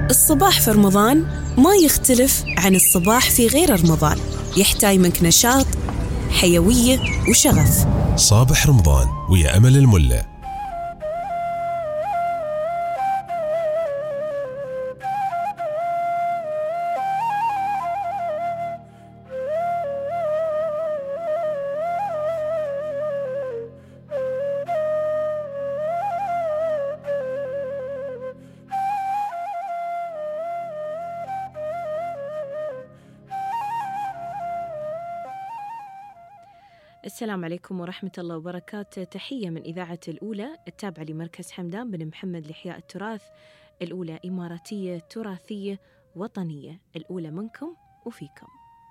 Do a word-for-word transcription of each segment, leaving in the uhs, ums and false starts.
الصباح في رمضان ما يختلف عن الصباح في غير رمضان، يحتاج منك نشاط، حيوية وشغف. صباح رمضان ويا أمل الملة. السلام عليكم ورحمة الله وبركاته. تحية من إذاعة الأولى التابعة لمركز حمدان بن محمد لإحياء التراث. الأولى إماراتية تراثية وطنية، الأولى منكم وفيكم.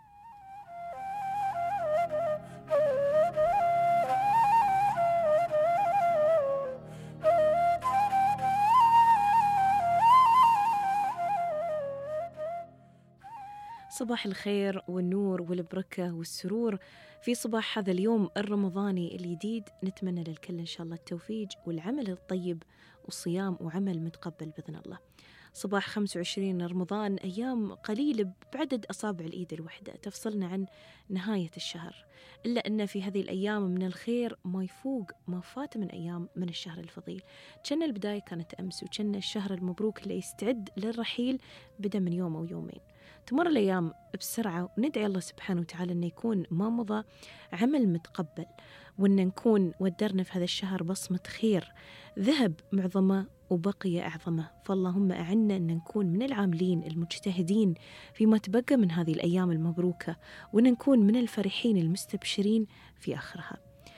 صباح الخير والنور والبركة والسرور في صباح هذا اليوم الرمضاني الجديد. نتمنى للكل إن شاء الله التوفيق والعمل الطيب والصيام وعمل متقبل بإذن الله. صباح خمسة وعشرين رمضان، أيام قليلة بعدد أصابع الإيد الوحدة تفصلنا عن نهاية الشهر، إلا أن في هذه الأيام من الخير ما يفوق ما فات من أيام من الشهر الفضيل. كان البداية كانت أمس، وكان الشهر المبروك اللي يستعد للرحيل بدأ من يوم أو يومين. تمر الأيام بسرعة، وندعي الله سبحانه وتعالى أن يكون ما مضى عمل متقبل، وأن نكون ودرنا في هذا الشهر بصمة خير ذهب معظمه وبقي أعظمه. فاللهم أعنا أن نكون من العاملين المجتهدين فيما تبقى من هذه الأيام المبروكة، وأن نكون من الفرحين المستبشرين في آخرها.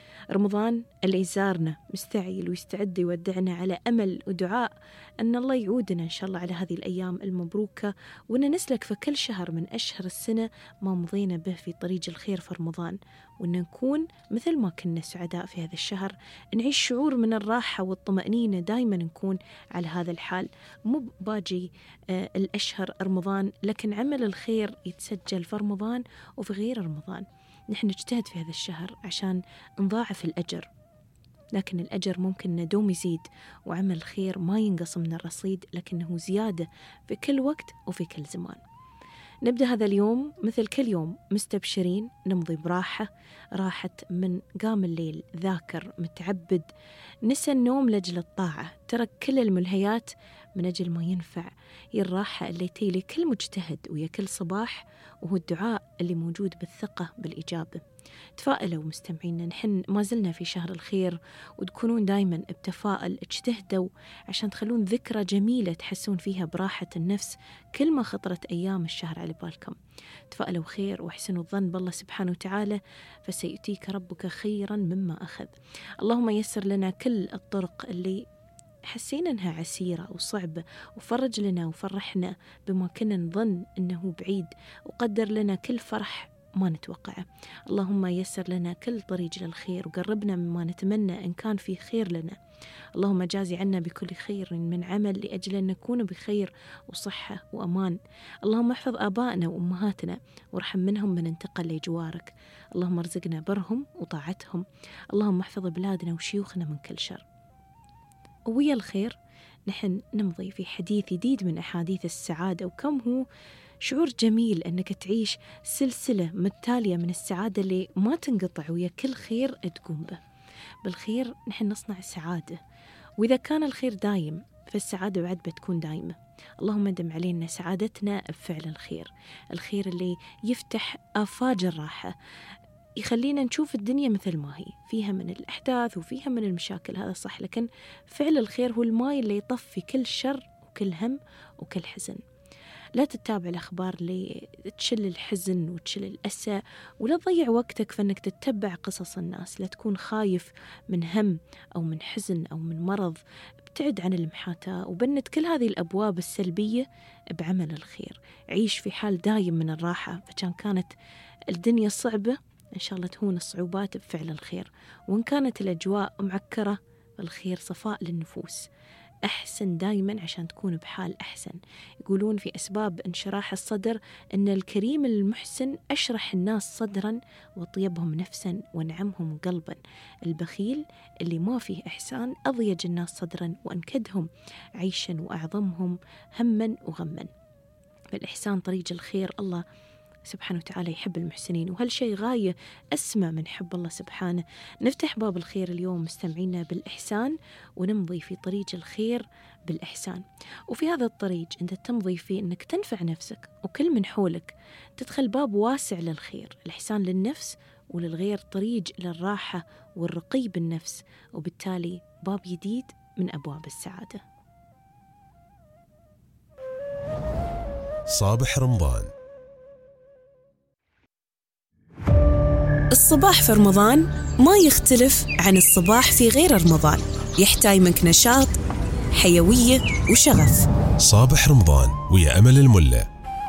رمضان اللي يزارنا مستعجل ويستعد يودعنا على أمل ودعاء أن الله يعودنا إن شاء الله على هذه الأيام المبروكة، وأن نسلك في كل شهر من أشهر السنة ما مضينا به في طريق الخير في رمضان، وأن نكون مثل ما كنا سعداء في هذا الشهر، نعيش شعور من الراحة والطمأنينة، دايما نكون على هذا الحال. مو باجي آه الأشهر رمضان، لكن عمل الخير يتسجل في رمضان وفي غير رمضان. نحن نجتهد في هذا الشهر عشان نضاعف الأجر، لكن الأجر ممكن ندوم يزيد، وعمل الخير ما ينقص من الرصيد لكنه زيادة في كل وقت وفي كل زمان. نبدأ هذا اليوم مثل كل يوم مستبشرين، نمضي براحة، راحة من قام الليل ذاكر متعبد، نسى النوم لأجل الطاعة، ترك كل الملهيات من أجل ما ينفع. هي الراحة اللي تيلي كل مجتهد ويا كل صباح، وهو الدعاء اللي موجود بالثقة بالإجابة. تفائلوا مستمعينا، نحن ما زلنا في شهر الخير، وتكونون دايما بتفائل، اجتهدوا عشان تخلون ذكرى جميلة تحسون فيها براحة النفس كل ما خطرت أيام الشهر على بالكم. تفائلوا خير واحسنوا الظن بالله سبحانه وتعالى، فسيؤتيك ربك خيرا مما أخذ. اللهم يسر لنا كل الطرق اللي حسينا أنها عسيرة وصعبة، وفرج لنا وفرحنا بما كنا نظن أنه بعيد، وقدر لنا كل فرح ما نتوقعه. اللهم يسر لنا كل طريق للخير، وقربنا مما نتمنى إن كان في خير لنا. اللهم جازي عنا بكل خير من عمل لأجل أن نكون بخير وصحة وأمان. اللهم احفظ آبائنا وأمهاتنا وارحم منهم من انتقل لجوارك. اللهم ارزقنا برهم وطاعتهم. اللهم احفظ بلادنا وشيوخنا من كل شر. ويا الخير نحن نمضي في حديث جديد من أحاديث السعادة، وكم هو شعور جميل أنك تعيش سلسلة متتالية من السعادة اللي ما تنقطع ويا كل خير تقوم به. بالخير نحن نصنع سعادة، وإذا كان الخير دايم فالسعادة بعد بتكون دايمة. اللهم دم علينا سعادتنا بفعل الخير، الخير اللي يفتح آفاق الراحة، يخلينا نشوف الدنيا مثل ما هي، فيها من الأحداث وفيها من المشاكل، هذا صح، لكن فعل الخير هو الماء اللي يطفي كل شر وكل هم وكل حزن. لا تتابع الأخبار اللي تشل الحزن وتشل الأسى، ولا تضيع وقتك فإنك تتبع قصص الناس. لا تكون خايف من هم أو من حزن أو من مرض، ابتعد عن المحاتاة وبنت كل هذه الأبواب السلبية بعمل الخير. عيش في حال دايم من الراحة، فكان كانت الدنيا صعبة إن شاء الله تهون الصعوبات بفعل الخير، وإن كانت الأجواء معكرة فالخير صفاء للنفوس. أحسن دايما عشان تكون بحال أحسن. يقولون في أسباب انشراح الصدر أن الكريم المحسن أشرح الناس صدرا وطيبهم نفسا ونعمهم قلبا. البخيل اللي ما فيه إحسان أضيج الناس صدرا وأنكدهم عيشا وأعظمهم هما وغما. فالإحسان طريق الخير، الله سبحانه وتعالى يحب المحسنين، وهالشيء غاية أسمى من حب الله سبحانه. نفتح باب الخير اليوم مستمعينا بالإحسان، ونمضي في طريق الخير بالإحسان. وفي هذا الطريق أنت تمضي فيه أنك تنفع نفسك وكل من حولك، تدخل باب واسع للخير. الإحسان للنفس وللغير طريق للراحة والرقي بالنفس، وبالتالي باب جديد من أبواب السعادة. صابح رمضان. الصباح في رمضان ما يختلف عن الصباح في غير رمضان، يحتاج منك نشاط، حيوية وشغف. صابح رمضان ويا أمل الملة.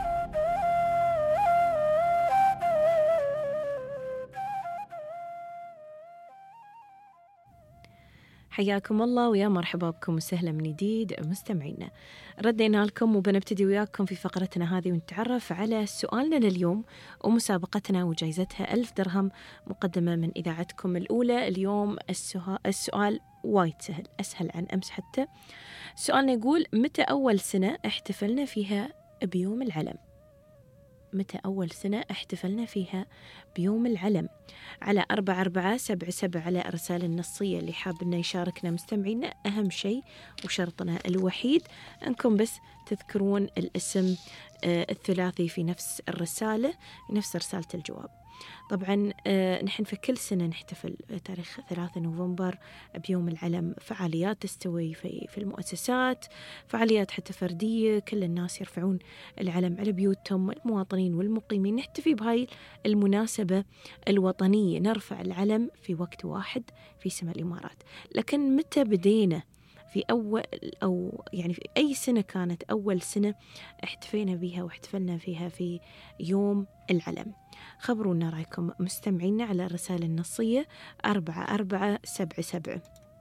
حياكم الله ويا مرحبا بكم وسهلا من جديد مستمعينا. ردينا لكم وبنبتدي وياكم في فقرتنا هذه ونتعرف على سؤالنا لليوم ومسابقتنا وجائزتها ألف درهم مقدمة من إذاعتكم الأولى. اليوم السؤال وايد سهل، أسهل عن أمس حتى. سؤالنا يقول: متى أول سنة احتفلنا فيها بيوم العلم؟ متى أول سنة احتفلنا فيها بيوم العلم؟ على أربعة أربعة سبعة سبعة على أرسال النصية. اللي حاب إنه يشاركنا مستمعينا، أهم شيء وشرطنا الوحيد أنكم بس تذكرون الاسم آه الثلاثي في نفس الرسالة، نفس رسالة الجواب. طبعا آه نحن في كل سنة نحتفل تاريخ ثلاثة نوفمبر بيوم العلم. فعاليات تستوي في, في المؤسسات، فعاليات حتى فردية، كل الناس يرفعون العلم على بيوتهم، المواطنين والمقيمين. نحتفي بهاي المناسبة الوطنية، نرفع العلم في وقت واحد في سماء الإمارات. لكن متى بدينا في أول أو يعني في أي سنة كانت أول سنة احتفينا بها واحتفلنا فيها في يوم العلم؟ خبرونا رأيكم مستمعينا على الرسالة النصية أربعة أربعة سبعة سبعة.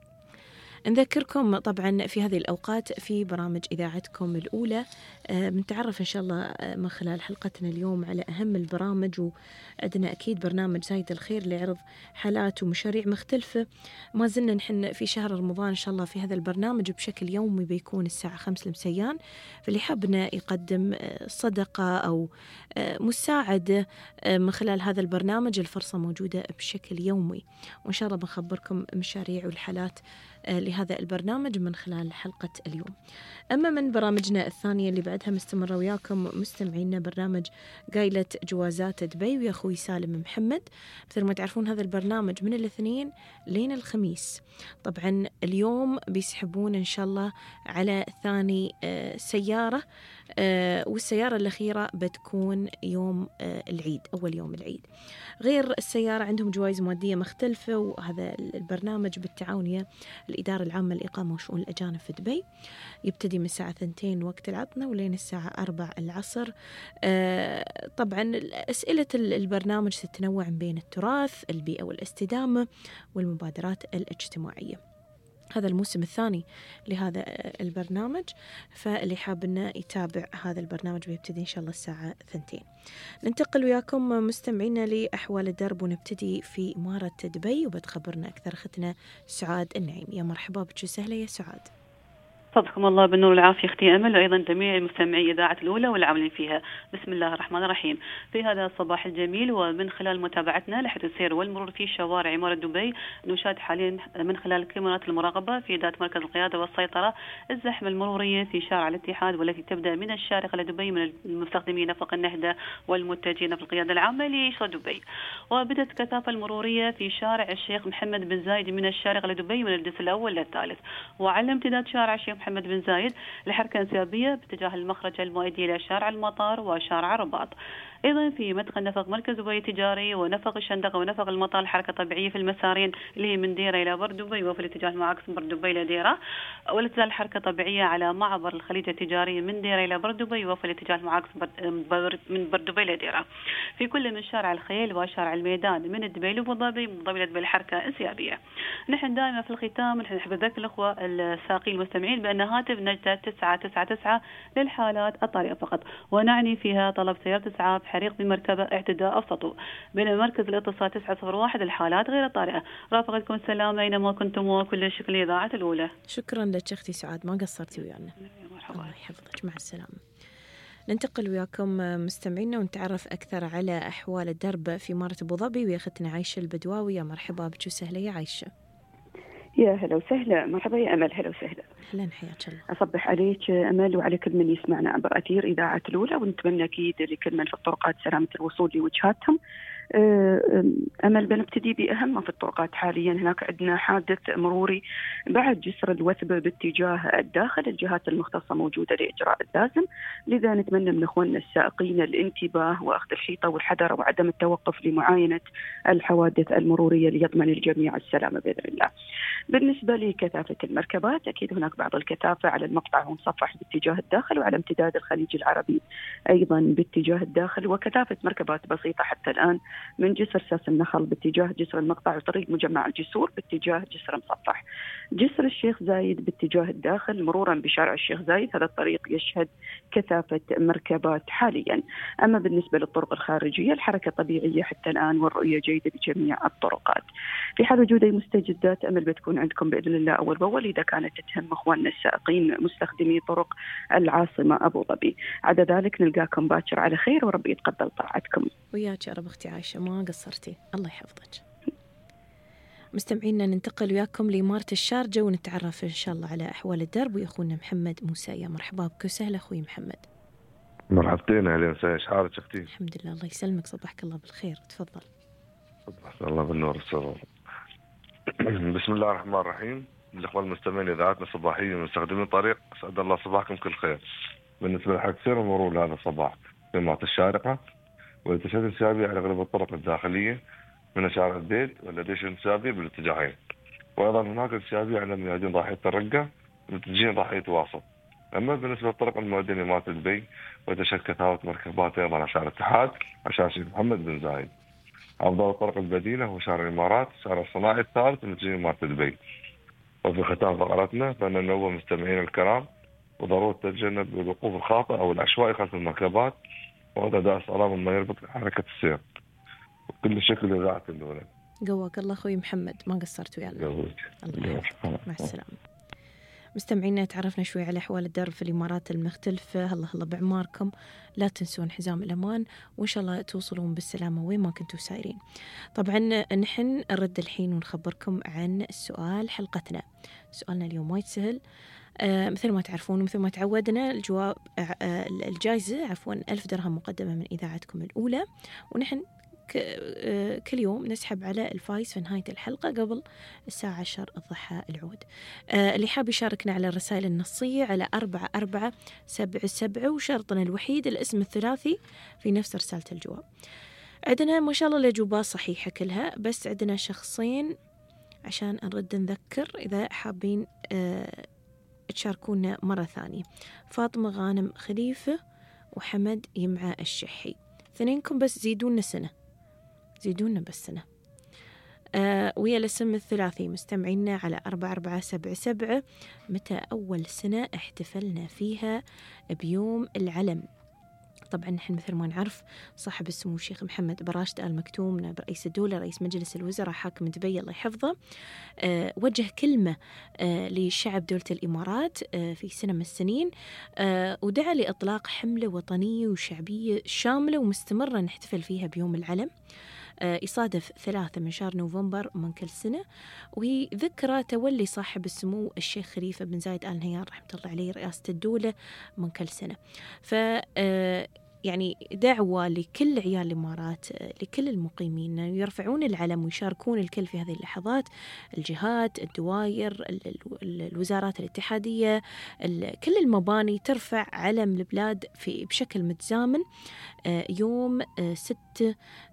نذكركم طبعا في هذه الأوقات في برامج إذاعتكم الأولى بنتعرف إن شاء الله من خلال حلقتنا اليوم على أهم البرامج، وعندنا أكيد برنامج زايد الخير ليعرض حالات ومشاريع مختلفة. ما زلنا نحن في شهر رمضان إن شاء الله في هذا البرنامج بشكل يومي بيكون الساعة خمس المسيان. فاللي حابنا يقدم صدقة أو مساعدة من خلال هذا البرنامج، الفرصة موجودة بشكل يومي، وإن شاء الله بنخبركم مشاريع والحالات لهذا البرنامج من خلال حلقة اليوم. أما من برامجنا الثانية اللي بعدها مستمرة وياكم مستمعينا، برنامج قايلة جوازات دبي ويا أخوي سالم محمد. مثل ما تعرفون هذا البرنامج من الاثنين لين الخميس. طبعا اليوم بيسحبون إن شاء الله على ثاني سيارة، والسيارة الأخيرة بتكون يوم العيد، أول يوم العيد. غير السيارة عندهم جوائز مادية مختلفة، وهذا البرنامج بالتعاون ويا الإدارة العامة للإقامة وشؤون الأجانب في دبي. يبتدي من الساعة ثنتين وقت العطنة ولين الساعة أربع العصر. طبعا أسئلة البرنامج تتنوع بين التراث، البيئة والاستدامة والمبادرات الاجتماعية. هذا الموسم الثاني لهذا البرنامج، فاللي حاب انه يتابع هذا البرنامج بيبتدي ان شاء الله الساعة ثنتين. ننتقل وياكم مستمعينا لأحوال الدرب، ونبتدي في إمارة دبي، وبتخبرنا أكثر أختنا سعاد النعيم. يا مرحبا بك وسهلا يا سعاد. صدقكم الله بالنور والعافية أختي أمل، وأيضا جميع المستمعي إذاعة الأولى والعاملين فيها. بسم الله الرحمن الرحيم. في هذا الصباح الجميل ومن خلال متابعتنا لحد السير والمرور في شوارع إمارة دبي، نشاهد حاليا من خلال كاميرات المراقبة في ذات مركز القيادة والسيطرة الزحمة المرورية في شارع الاتحاد، والتي تبدأ من الشارقة لدبي من المستخدمين نفق النهدة والمتجهين في القيادة العامة لشرق دبي. وبدأت الكثافة المرورية في شارع الشيخ محمد بن زايد من الشارقة لدبي من الجسر الأول للثالث. وعلى امتداد شارع الشيخ محمد بن زايد لحركة انسيابية باتجاه المخرج المؤدي إلى شارع المطار وشارع الرباط. أيضا في مدخل نفق مركز دبي التجاري ونفق الشندقة ونفق المطار حركة طبيعية في المسارين اللي هي من ديرة إلى بر دبي وفي الاتجاه المعاكس من بر دبي إلى ديرة، ولا تزال حركة طبيعية على معبر الخليج التجاري من ديرة إلى بر دبي وفي الاتجاه المعاكس من بر دبي إلى ديرة. في كل من شارع الخيل وشارع الميدان من دبي لأبو ظبي مضبلة بالحركة انسيابية. نحن دائما في الختام نحن نحب نذكر الأخوة الساقين المستمعين بأن أن هاتف نجدة تسعة تسعة تسعة للحالات الطارئة فقط، ونعني فيها طلب سيارة إسعاف حريق بمركبة اعتداء أو سطو، بين مركز الاتصال تسعة صفر واحد للحالات غير الطارئة. رافقتكم السلامة أينما كنتم، وكل الشكر لإذاعة الأولى. شكرا لك أختي سعاد، ما قصرتي ويانا. الله يحفظك، مع السلامة. ننتقل وياكم مستمعينا ونتعرف أكثر على أحوال الدرب في إمارة أبو ظبي ويا أختنا عايشة البدواوي. يا مرحبا بك وسهلا يا عايشة. يا هلا وسهلا. مرحبا يا أمل. هلا وسهلا. أهلا، حياك الله. أصبح عليك أمل وعلى كل من يسمعنا عبر أثير إذاعة الأولى، ونتمنى أكيد لكل من في الطرقات سلامة الوصول لوجهاتهم. أمل بنبتدي بأهم في الطرقات حاليا. هناك عندنا حادث مروري بعد جسر الوثبة باتجاه الداخل، الجهات المختصة موجودة لإجراء اللازم، لذا نتمنى من أخواننا السائقين الانتباه وأخذ الحيطة والحذر وعدم التوقف لمعاينة الحوادث المرورية ليضمن الجميع السلامة بإذن الله. بالنسبة لكثافة المركبات، أكيد هناك بعض الكثافة على المقطع ومصفح باتجاه الداخل، وعلى امتداد الخليج العربي أيضا باتجاه الداخل، وكثافة مركبات بسيطة حتى الآن من جسر ساس النخل باتجاه جسر المقطع وطريق مجمع الجسور باتجاه جسر مصفح. جسر الشيخ زايد باتجاه الداخل مرورا بشارع الشيخ زايد، هذا الطريق يشهد كثافة مركبات حاليا. أما بالنسبة للطرق الخارجية الحركة طبيعية حتى الآن والرؤية جيدة بجميع الطرقات. في حال وجود أي مستجدات أمل بتكون عندكم بإذن الله أول بأول إذا كانت تهم أخواننا السائقين مستخدمي طرق العاصمة أبو ظبي. عدا ذلك نلقاكم باكر على خير وربي يتقبل طاعتكم. وياك يا رب أختي عايشة، ما قصرتي، الله يحفظك. مستمعينا ننتقل وياكم لإمارة الشارجة ونتعرف إن شاء الله على أحوال الدرب ويا أخونا محمد موسى. يا مرحبا بك وسهلا أخوي محمد. مرحبتين، أهلا وسهلا. إيش حالك أختي؟ الحمد لله، الله يسلمك، صباحك الله بالخير، تفضل. صباحك الله بالنور والسرور. بسم الله الرحمن الرحيم. الأخوان المستمعين إذاعتنا الصباحية ومستخدمين الطريق، أسعد الله صباحكم كل خير. بالنسبة لحق سير المرور لهذا الصباح في إمارة الشارقة، والتشدد انسيابي على أغلب الطرق الداخلية من شارع البيت والأديش انسيابي بالاتجاهين، وأيضا هناك انسيابي على ميادين ضاحية الرقة ومتجهين ضاحية واسط. أما بالنسبة للطرق المؤدية لإمارة دبي وتشهد كثافة مركبات أيضا على شارع الاتحاد وشارع الشيخ محمد بن زايد. أفضل الطرق البديلة هو شارع الإمارات، شارع الصناعي الثالث ومتجهين إمارة دبي. وفي ختام فقرتنا فإن ننوه مستمعين الكرام وضرورة تجنب الوقوف الخاطئ أو العشوائي خلف المركبات وأداء الصلاة مما يربط حركة السير. وكل الشكر لإذاعة الأولى. قواك الله أخوي محمد، ما قصرت ويانا. الله يحفظك، مع السلامة. مستمعينا تعرفنا شوي على أحوال الدرب في الإمارات المختلفة. الله الله بعماركم، لا تنسون حزام الأمان وإن شاء الله توصلون بالسلامة وين ما كنتوا سايرين. طبعا نحن نرد الحين ونخبركم عن السؤال حلقتنا. سؤالنا اليوم وايد سهل، آه مثل ما تعرفون ومثل ما تعودنا الجواب آه الجائزة عفوا ألف درهم مقدمة من إذاعتكم الأولى، ونحن كل يوم نسحب على الفايز في نهاية الحلقة قبل الساعة عشر الضحى العود. آه اللي حاب يشاركنا على الرسائل النصية على أربعة أربعة سبعة سبعة، وشرطنا الوحيد الاسم الثلاثي في نفس رسالة الجواب. عندنا ما شاء الله الأجوبة صحيحة كلها، بس عندنا شخصين عشان نرد نذكر إذا حابين آه تشاركونا مرة ثانية. فاطمة غانم خليفة وحمد يمعى الشحي، اثنينكم بس زيدونا سنة، زيدونا بس سنة. آه ويا الاسم الثلاثي مستمعينا على أربعة أربعة سبعة سبعة. متى أول سنة احتفلنا فيها بيوم العلم؟ طبعا نحن مثل ما نعرف صاحب السمو الشيخ محمد بن راشد آل مكتوم نائب رئيس الدولة رئيس مجلس الوزراء حاكم دبي الله يحفظه، أه وجه كلمة أه لشعب دولة الإمارات أه في سنة من السنين، أه ودعا لإطلاق حملة وطنية وشعبية شاملة ومستمرة نحتفل فيها بيوم العلم. أه يصادف ثلاثة من شهر نوفمبر من كل سنة، وذكرى تولي صاحب السمو الشيخ خليفة بن زايد آل نهيان رحمة الله عليه رئاسة الدولة من كل سنة. ف أه يعني دعوة لكل عيال الإمارات لكل المقيمين يرفعون العلم ويشاركون الكل في هذه اللحظات، الجهات، الدوائر، الوزارات الاتحادية، كل المباني ترفع علم البلاد في بشكل متزامن يوم ستة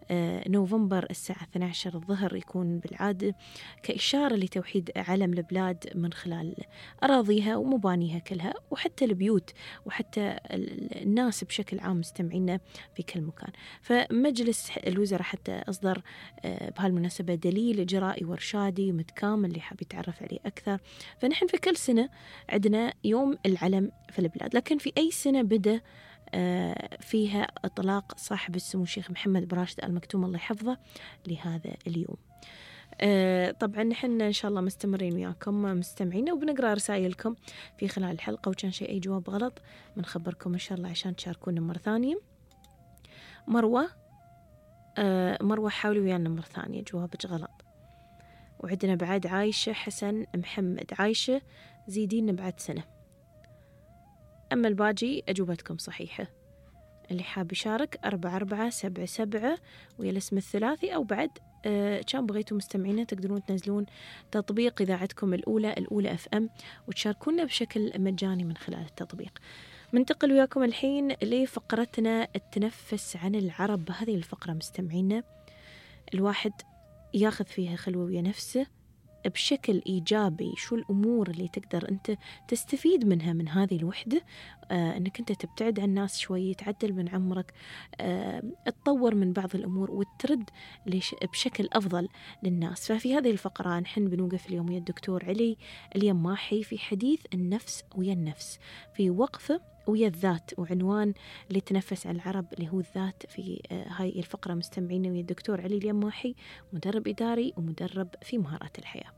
نوفمبر الساعة اثنتي عشرة الظهر يكون بالعادة كإشارة لتوحيد علم البلاد من خلال أراضيها ومبانيها كلها، وحتى البيوت وحتى الناس بشكل عام مستمعينا في كل مكان. فمجلس الوزراء حتى أصدر بهالمناسبة دليل إجرائي وإرشادي متكامل اللي حاب يتعرف عليه أكثر. فنحن في كل سنة عندنا يوم العلم في البلاد، لكن في أي سنة بدأ فيها إطلاق صاحب السمو الشيخ محمد بن راشد آل مكتوم الله يحفظه لهذا اليوم. طبعا نحن إن شاء الله مستمرين وياكم مستمعين وبنقرأ رسائلكم في خلال الحلقة، وكان شيء أي جواب غلط بنخبركم إن شاء الله عشان تشاركونا مرة ثانية. مروة مروة حاولي ويانا مرة ثانية، جوابك غلط. وعندنا بعد عايشة حسن محمد، عايشة زيدين بعد سنة. أما الباقي أجوبتكم صحيحة. اللي حاب يشارك أربعة أربعة سبعة سبعة ويا الاسم الثلاثي، أو بعد آه كان بغيتوا مستمعينا تقدرون تنزلون تطبيق إذاعتكم الأولى الأولى أف أم وتشاركونا بشكل مجاني من خلال التطبيق. منتقل وياكم الحين لفقرتنا التنفس عن العرب. بهذه الفقرة مستمعينا الواحد ياخذ فيها خلوة ويا نفسه بشكل إيجابي، شو الأمور اللي تقدر أنت تستفيد منها من هذه الوحدة، آه أنك أنت تبتعد عن الناس شوي، تعدل من عمرك، آه تطور من بعض الأمور وترد بشكل أفضل للناس. ففي هذه الفقرة نحن بنوقف اليوم ويا الدكتور علي اليماحي في حديث النفس ويا النفس، في وقفة ويا الذات، وعنوان اللي تنفس عن العرب اللي هو الذات. في آه هاي الفقرة مستمعين ويا الدكتور علي اليماحي، مدرب إداري ومدرب في مهارات الحياة.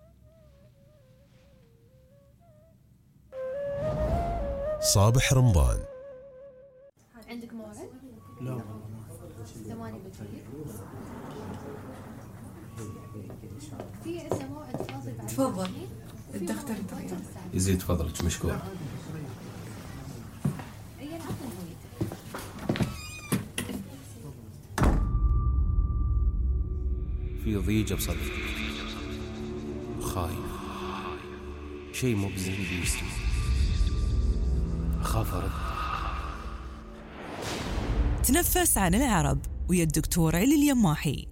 صابح رمضان. عندك موعد؟ لا ثمانية بكير. في عندنا موعد فاضل بعد. تفضل الدكتور طيب. يزيد فضلك مشكور. في ضيجة بصدري، خايف، شيء مو بزين بيستوي، أخاف أرد. تنفس عن العرب ويا الدكتور علي اليماحي.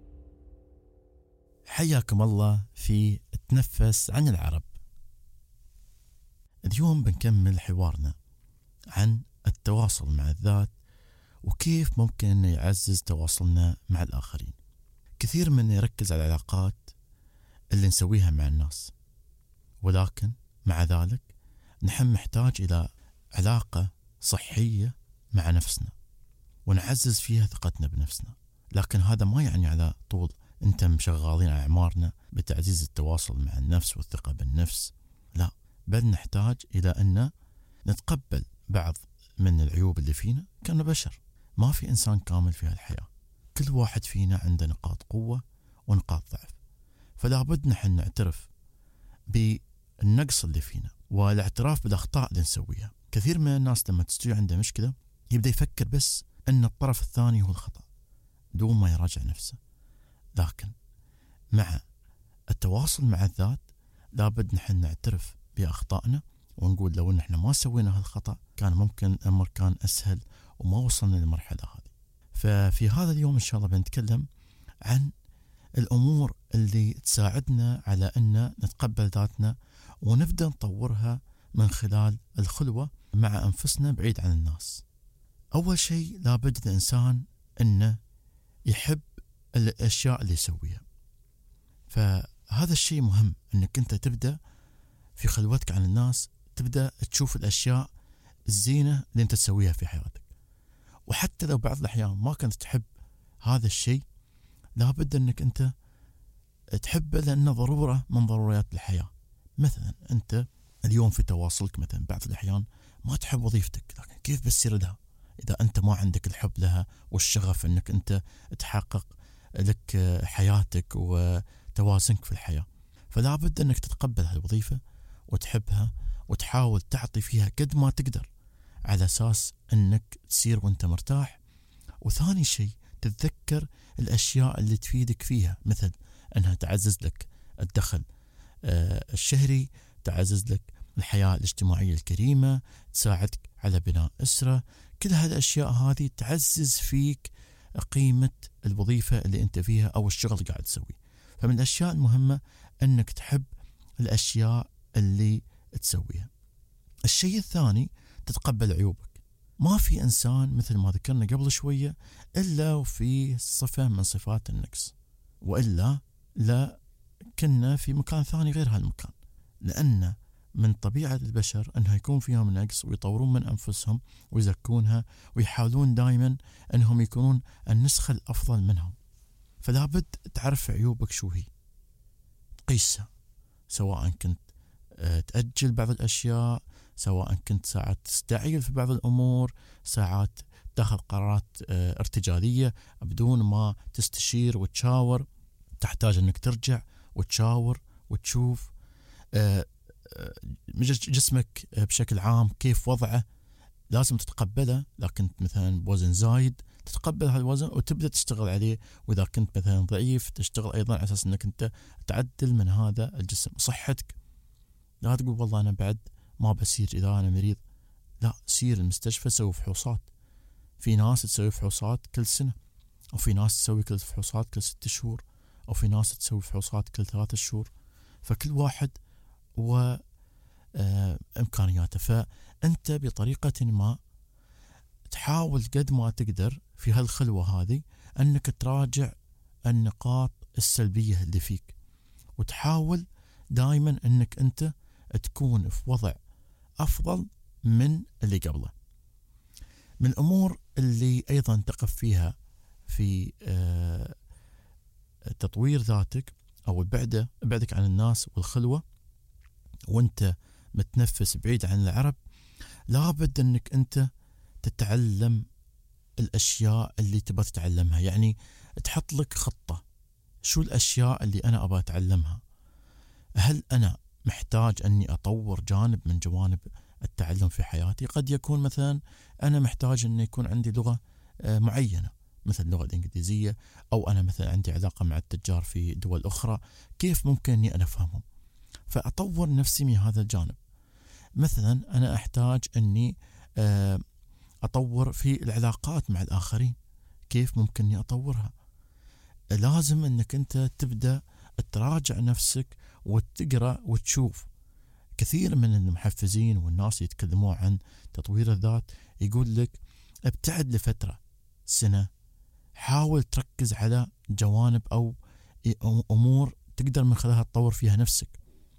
حياكم الله في تنفس عن العرب. اليوم بنكمل حوارنا عن التواصل مع الذات وكيف ممكن يعزز تواصلنا مع الآخرين. كثير منا يركز على العلاقات اللي نسويها مع الناس، ولكن مع ذلك نحن محتاج إلى علاقة صحية مع نفسنا ونعزز فيها ثقتنا بنفسنا. لكن هذا ما يعني على طول أنت مشغالين أعمارنا بتعزيز التواصل مع النفس والثقة بالنفس، لا، بل نحتاج إلى أن نتقبل بعض من العيوب اللي فينا. كأننا بشر، ما في إنسان كامل في هالحياة، كل واحد فينا عنده نقاط قوة ونقاط ضعف، فلا بد نحن نعترف بالنقص اللي فينا والاعتراف بالأخطاء اللي نسويها. كثير من الناس لما تستوي عنده مشكلة يبدأ يفكر بس أن الطرف الثاني هو الخطأ دون ما يراجع نفسه. لكن مع التواصل مع الذات لابد نحن نعترف بأخطائنا ونقول لو نحن ما سوينا هالخطأ كان ممكن الأمر كان أسهل وما وصلنا للمرحلة هذه. ففي هذا اليوم إن شاء الله بنتكلم عن الأمور اللي تساعدنا على أن نتقبل ذاتنا ونبدأ نطورها من خلال الخلوة مع أنفسنا بعيد عن الناس. أول شيء لابد الإنسان أنه يحب الأشياء اللي يسويها. فهذا الشيء مهم، أنك أنت تبدأ في خلوتك عن الناس تبدأ تشوف الأشياء الزينة اللي أنت تسويها في حياتك. وحتى لو بعض الأحيان ما كنت تحب هذا الشيء لابد أنك أنت تحبه لأنه ضرورة من ضروريات الحياة. مثلا أنت اليوم في تواصلك مثلا بعض الأحيان ما تحب وظيفتك، لكن كيف بتصير لها إذا أنت ما عندك الحب لها والشغف أنك أنت تحقق لك حياتك وتوازنك في الحياة؟ فلا بد أنك تتقبل هالوظيفة وتحبها وتحاول تعطي فيها قد ما تقدر على أساس أنك تصير وأنت مرتاح. وثاني شيء تتذكر الأشياء اللي تفيدك فيها، مثل أنها تعزز لك الدخل الشهري، تعزز لك الحياة الاجتماعية الكريمة، تساعدك على بناء أسرة. كل هالأشياء هذه تعزز فيك قيمة الوظيفة اللي أنت فيها أو الشغل اللي قاعد تسويه. فمن الأشياء المهمة أنك تحب الأشياء اللي تسويها. الشيء الثاني تتقبل عيوبك. ما في إنسان مثل ما ذكرنا قبل شوية إلا وفي صفة من صفات النقص، وإلا لا كنا في مكان ثاني غير هالمكان، لأن من طبيعة البشر أنها يكون فيهم نقص ويطورون من أنفسهم ويزكونها ويحاولون دائما أنهم يكونون النسخة الأفضل منهم. فلا بد تعرف عيوبك شو هي، تقيسها، سواء كنت تأجل بعض الأشياء، سواء كنت ساعات تستعجل في بعض الأمور، ساعات تأخذ قرارات ارتجالية بدون ما تستشير وتشاور، تحتاج أنك ترجع وتشاور وتشوف جسمك بشكل عام كيف وضعه، لازم تتقبله. لكن مثلا بوزن زايد تتقبل هالوزن وتبدأ تشتغل عليه، وإذا كنت مثلا ضعيف تشتغل أيضا على أساس أنك أنت تعدل من هذا الجسم. صحتك لا تقول والله أنا بعد ما بسير إذا أنا مريض، لا، سير المستشفى سوي فحوصات. في ناس تسوي فحوصات كل سنة، أو في ناس تسوي كل فحوصات كل ست شهور، أو في ناس تسوي فحوصات كل ثلاثة شهور. فكل واحد وإمكانياته. فأنت بطريقة ما تحاول قد ما تقدر في هالخلوة هذه أنك تراجع النقاط السلبية اللي فيك، وتحاول دائما أنك أنت تكون في وضع أفضل من اللي قبله. من الأمور اللي أيضا تقف فيها في تطوير ذاتك أو البعدة بعدك عن الناس والخلوة وانت متنفس بعيد عن العرب، لابد أنك أنت تتعلم الأشياء اللي تبغى تتعلمها. يعني تحط لك خطة، شو الأشياء اللي أنا أبغى أتعلمها؟ هل أنا محتاج أني أطور جانب من جوانب التعلم في حياتي؟ قد يكون مثلا أنا محتاج أن يكون عندي لغة معينة مثل اللغة الإنجليزية، أو أنا مثلا عندي علاقة مع التجار في دول أخرى، كيف ممكن أني أنا أفهمهم؟ فأطور نفسي من هذا الجانب. مثلا أنا أحتاج أني أطور في العلاقات مع الآخرين، كيف ممكن أني أطورها؟ لازم أنك أنت تبدأ تراجع نفسك وتقرأ وتشوف. كثير من المحفزين والناس يتكلمون عن تطوير الذات يقول لك ابتعد لفترة سنة، حاول تركز على جوانب أو أمور تقدر من خلالها تطور فيها نفسك.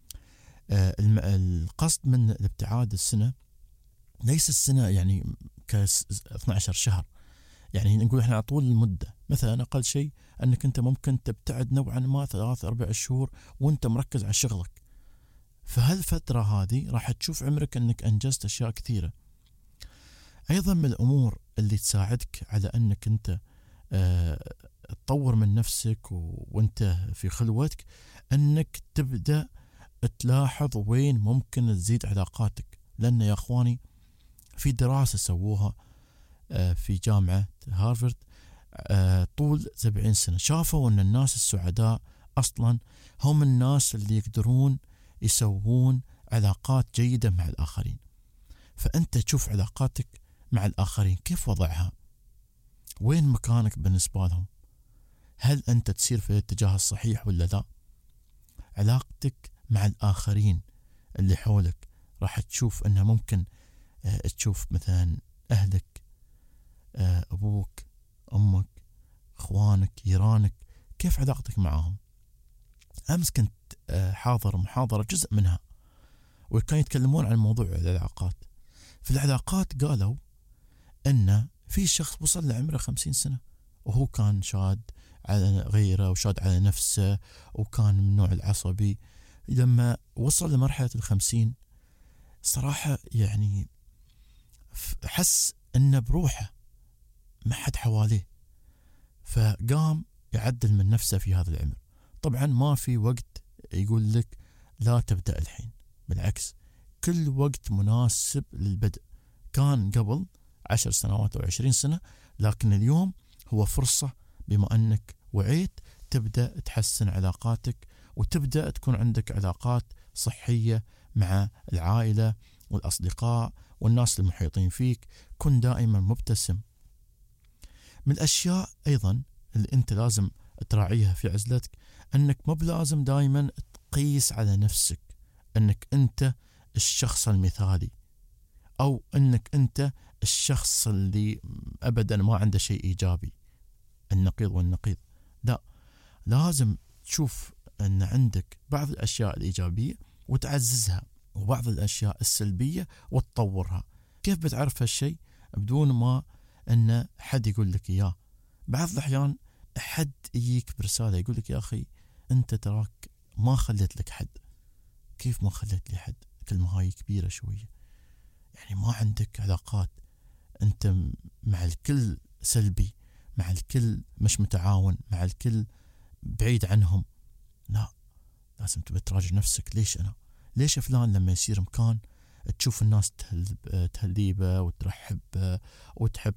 القصد من الابتعاد السنة ليس السنة يعني ك اثني عشر شهر، يعني نقول احنا على طول المدة. مثلا أقل شيء أنك أنت ممكن تبتعد نوعا ما ثلاث أربع شهور وأنت مركز على شغلك. فهالفترة هذه راح تشوف عمرك أنك أنجزت أشياء كثيرة. أيضا من الأمور اللي تساعدك على أنك أنت اه تطور من نفسك وأنت في خلوتك، أنك تبدأ تلاحظ وين ممكن تزيد علاقاتك. لأن يا أخواني في دراسة سووها في جامعة هارفارد طول سبعين سنة، شافوا أن الناس السعداء أصلا هم الناس اللي يقدرون يسوون علاقات جيدة مع الآخرين. فأنت تشوف علاقاتك مع الآخرين كيف وضعها، وين مكانك بالنسبة لهم، هل أنت تسير في الاتجاه الصحيح ولا لا؟ علاقتك مع الآخرين اللي حولك راح تشوف أنها ممكن تشوف مثلا أهلك، أبوك، أمك، أخوانك، جيرانك، كيف علاقتك معهم. أمس كنت حاضر محاضرة جزء منها وكانوا يتكلمون عن موضوع العلاقات. في العلاقات قالوا أن في شخص وصل لعمره خمسين سنة وهو كان شاد على غيره وشاد على نفسه وكان من النوع العصبي. لما وصل لمرحلة الخمسين صراحة يعني حس أنه بروحه ما حد حواليه، فقام يعدل من نفسه في هذا العمر. طبعا ما في وقت يقول لك لا تبدأ الحين، بالعكس كل وقت مناسب للبدء. كان قبل عشر سنوات أو عشرين سنة، لكن اليوم هو فرصة بما أنك وعيت تبدأ تحسن علاقاتك وتبدأ تكون عندك علاقات صحية مع العائلة والأصدقاء والناس المحيطين فيك. كن دائما مبتسم. من الأشياء أيضا اللي أنت لازم تراعيها في عزلتك، أنك مو بلازم دايما تقيس على نفسك أنك أنت الشخص المثالي، أو أنك أنت الشخص اللي أبدا ما عنده شيء إيجابي، النقيض والنقيض. لا، لازم تشوف أن عندك بعض الأشياء الإيجابية وتعززها، وبعض الأشياء السلبية وتطورها. كيف بتعرف هالشيء؟ بدون ما أن حد يقول لك إياه. بعض الأحيان حد يجيك برسالة يقول لك يا أخي أنت تراك ما خليت لك حد. كيف ما خليت لي حد؟ كلمة هاي كبيرة شوية، يعني ما عندك علاقات، أنت مع الكل سلبي، مع الكل مش متعاون، مع الكل بعيد عنهم. لا، لازم تبقى تراجع نفسك. ليش أنا؟ ليش فلان لما يصير مكان تشوف الناس تهليبه وترحب وتحب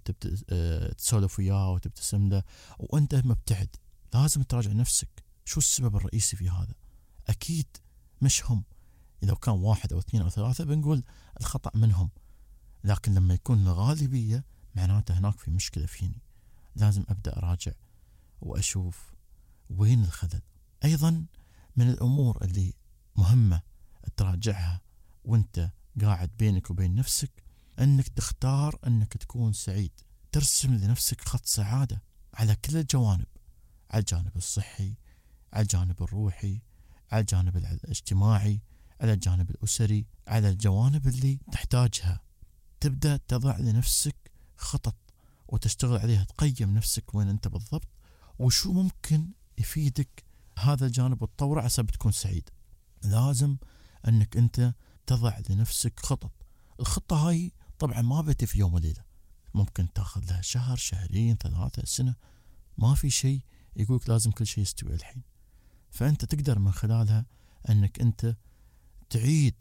تسولف وياه وتبتسم له وأنت مبتعد؟ لازم تراجع نفسك. شو السبب الرئيسي في هذا؟ أكيد مش هم. إذا كان واحد أو اثنين أو ثلاثة بنقول الخطأ منهم، لكن لما يكون الغالبية معناته هناك في مشكلة فيني. لازم أبدأ أراجع وأشوف وين الخلل. أيضا من الأمور اللي مهمة تراجعها وانت قاعد بينك وبين نفسك أنك تختار أنك تكون سعيد. ترسم لنفسك خط سعادة على كل الجوانب، على الجانب الصحي، على الجانب الروحي، على الجانب الاجتماعي، على الجانب الأسري، على الجوانب اللي تحتاجها. تبدأ تضع لنفسك خطط وتشتغل عليها، تقيم نفسك وين أنت بالضبط وشو ممكن يفيدك هذا الجانب وتطوره عشان تكون سعيد. لازم أنك أنت تضع لنفسك خطط. الخطة هاي طبعا ما بتي في يوم وليلة، ممكن تاخذ لها شهر، شهرين، ثلاثة، سنة. ما في شيء يقولك لازم كل شيء يستوي الحين. فأنت تقدر من خلالها أنك أنت تعيد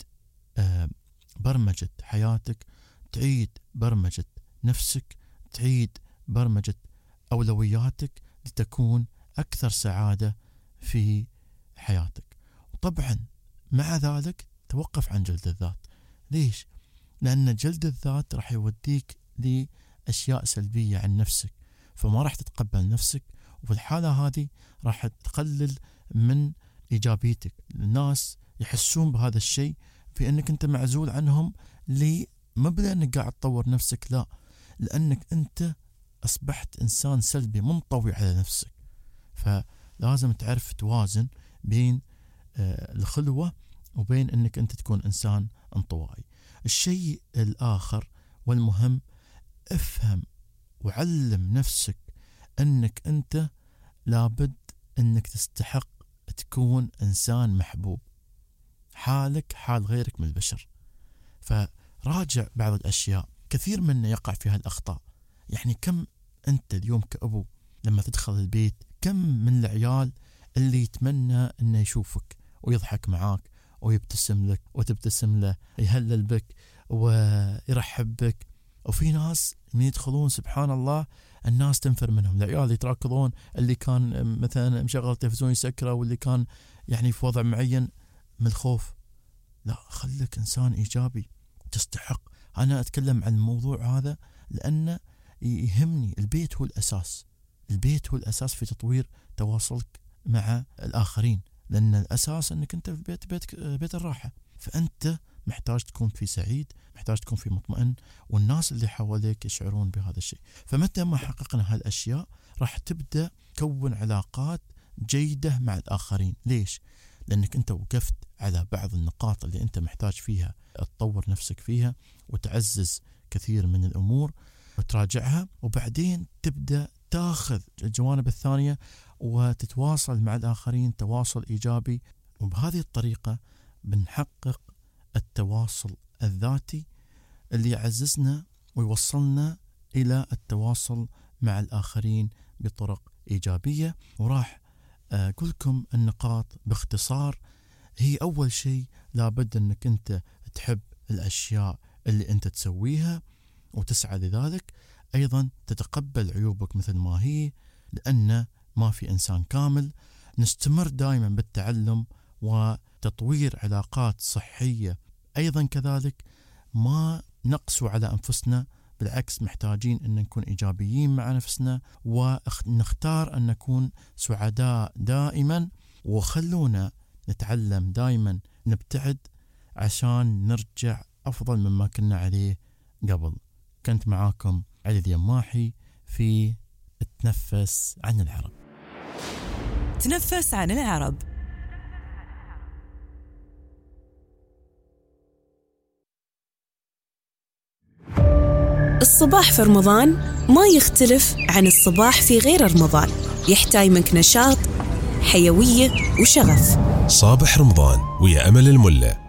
برمجة حياتك، تعيد برمجة نفسك، تعيد برمجة أولوياتك لتكون أكثر سعادة في حياتك. وطبعا مع ذلك توقف عن جلد الذات. ليش؟ لأن جلد الذات راح يوديك لأشياء سلبية عن نفسك، فما راح تتقبل نفسك، وفي الحالة هذه راح تقلل من إيجابيتك. الناس يحسون بهذا الشيء في أنك أنت معزول عنهم، ليه؟ ما بلأنك قاعد تطور نفسك، لا، لأنك أنت أصبحت إنسان سلبي منطوي على نفسك. فلازم تعرف توازن بين الخلوة وبين أنك أنت تكون إنسان انطوائي. الشيء الآخر والمهم، افهم وعلم نفسك أنك أنت لابد أنك تستحق تكون إنسان محبوب. حالك حال غيرك من البشر. فراجع بعض الأشياء، كثير منا يقع في هالأخطاء. يعني كم أنت اليوم كأبو لما تدخل البيت، كم من العيال اللي يتمنى أنه يشوفك ويضحك معاك ويبتسم لك وتبتسم له، يهلل بك ويرحب بك. وفي ناس من يدخلون سبحان الله الناس تنفر منهم. العيال يتراكضون، اللي كان مثلا مشغل تلفزيون يسكره، واللي كان يعني في وضع معين من الخوف. لا، خليك إنسان إيجابي، تستحق. أنا أتكلم عن الموضوع هذا لأن يهمني. البيت هو الأساس، البيت هو الأساس في تطوير تواصلك مع الآخرين، لأن الأساس أنك أنت في بيت بيت, بيت الراحة. فأنت محتاج تكون في سعيد، محتاج تكون في مطمئن، والناس اللي حواليك يشعرون بهذا الشيء. فمتى ما حققنا هالأشياء راح تبدأ تكون علاقات جيدة مع الآخرين. ليش؟ لأنك أنت وقفت على بعض النقاط اللي أنت محتاج فيها تطور نفسك فيها وتعزز كثير من الأمور وتراجعها، وبعدين تبدأ تاخذ الجوانب الثانية وتتواصل مع الآخرين تواصل إيجابي. وبهذه الطريقة بنحقق التواصل الذاتي اللي يعززنا ويوصلنا إلى التواصل مع الآخرين بطرق إيجابية. وراح أقول لكم النقاط باختصار. هي أول شيء لابد أنك أنت تحب الأشياء اللي أنت تسويها وتسعى لذلك. أيضا تتقبل عيوبك مثل ما هي، لأن ما في إنسان كامل. نستمر دائما بالتعلم وتطوير علاقات صحية. أيضا كذلك ما نقسو على أنفسنا بالعكس محتاجين أن نكون إيجابيين مع نفسنا ونختار أن نكون سعداء دائما، وخلونا نتعلم دائما نبتعد عشان نرجع أفضل مما كنا عليه قبل. كنت معاكم علي اليماحي في تنفس عن العرب. تنفس عن العرب. الصباح في رمضان ما يختلف عن الصباح في غير رمضان، يحتاج منك نشاط، حيوية وشغف. صباح رمضان ويا أمل الملة.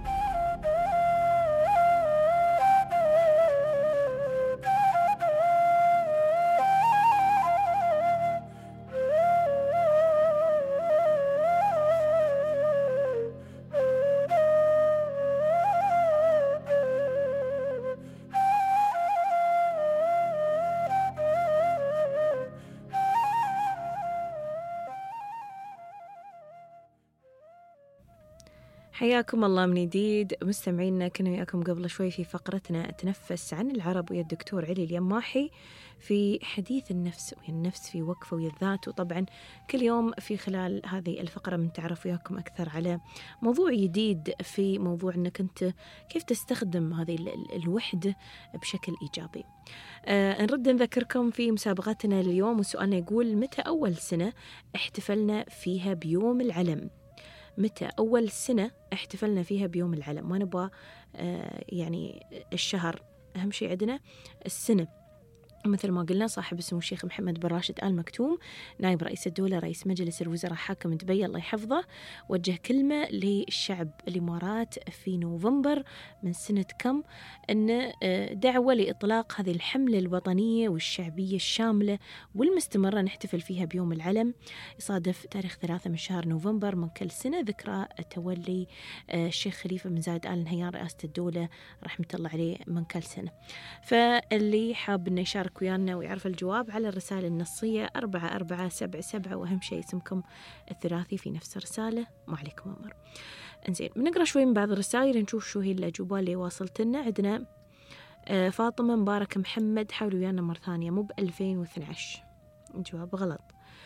حياكم الله من جديد مستمعينا. كنا وياكم قبل شوي في فقرتنا أتنفس عن العرب ويا الدكتور علي اليماحي في حديث النفس ويا النفس في وقفة ويا الذات. وطبعا كل يوم في خلال هذه الفقرة بنتعرف وياكم أكثر على موضوع جديد في موضوع أنك أنت كيف تستخدم هذه الوحدة بشكل إيجابي. آه نرد نذكركم في مسابقتنا اليوم، وسؤالنا يقول: متى أول سنة احتفلنا فيها بيوم العلم؟ متى أول سنة احتفلنا فيها بيوم العلم؟ ما نبغى آه يعني الشهر، أهم شيء عندنا السنة. مثل ما قلنا صاحب السمو الشيخ محمد بن راشد آل مكتوم نائب رئيس الدولة رئيس مجلس الوزراء حاكم دبي الله يحفظه وجه كلمة للشعب الإمارات في نوفمبر من سنة كم أن دعوة لإطلاق هذه الحملة الوطنية والشعبية الشاملة والمستمرة نحتفل فيها بيوم العلم، يصادف تاريخ ثلاثة من شهر نوفمبر من كل سنة ذكرى تولي الشيخ خليفة بن زايد آل نهيان رئاسة الدولة رحمة الله عليه من كل سنة. فاللي حاب أن يشارك ويانا ويعرف الجواب على الرسائل النصية أربعة أربعة سبعة سبعة، وأهم شيء اسمكم الثلاثي في نفس الرسالة. ما عليكم أمر. انزين بنقرأ شوي من بعض الرسائل نشوف شو هي الأجوبة اللي واصلت لنا. عندنا آه فاطمة مبارك محمد حاولوا ويانا مرة ثانية مو بألفين واثني عشر، جواب غلط.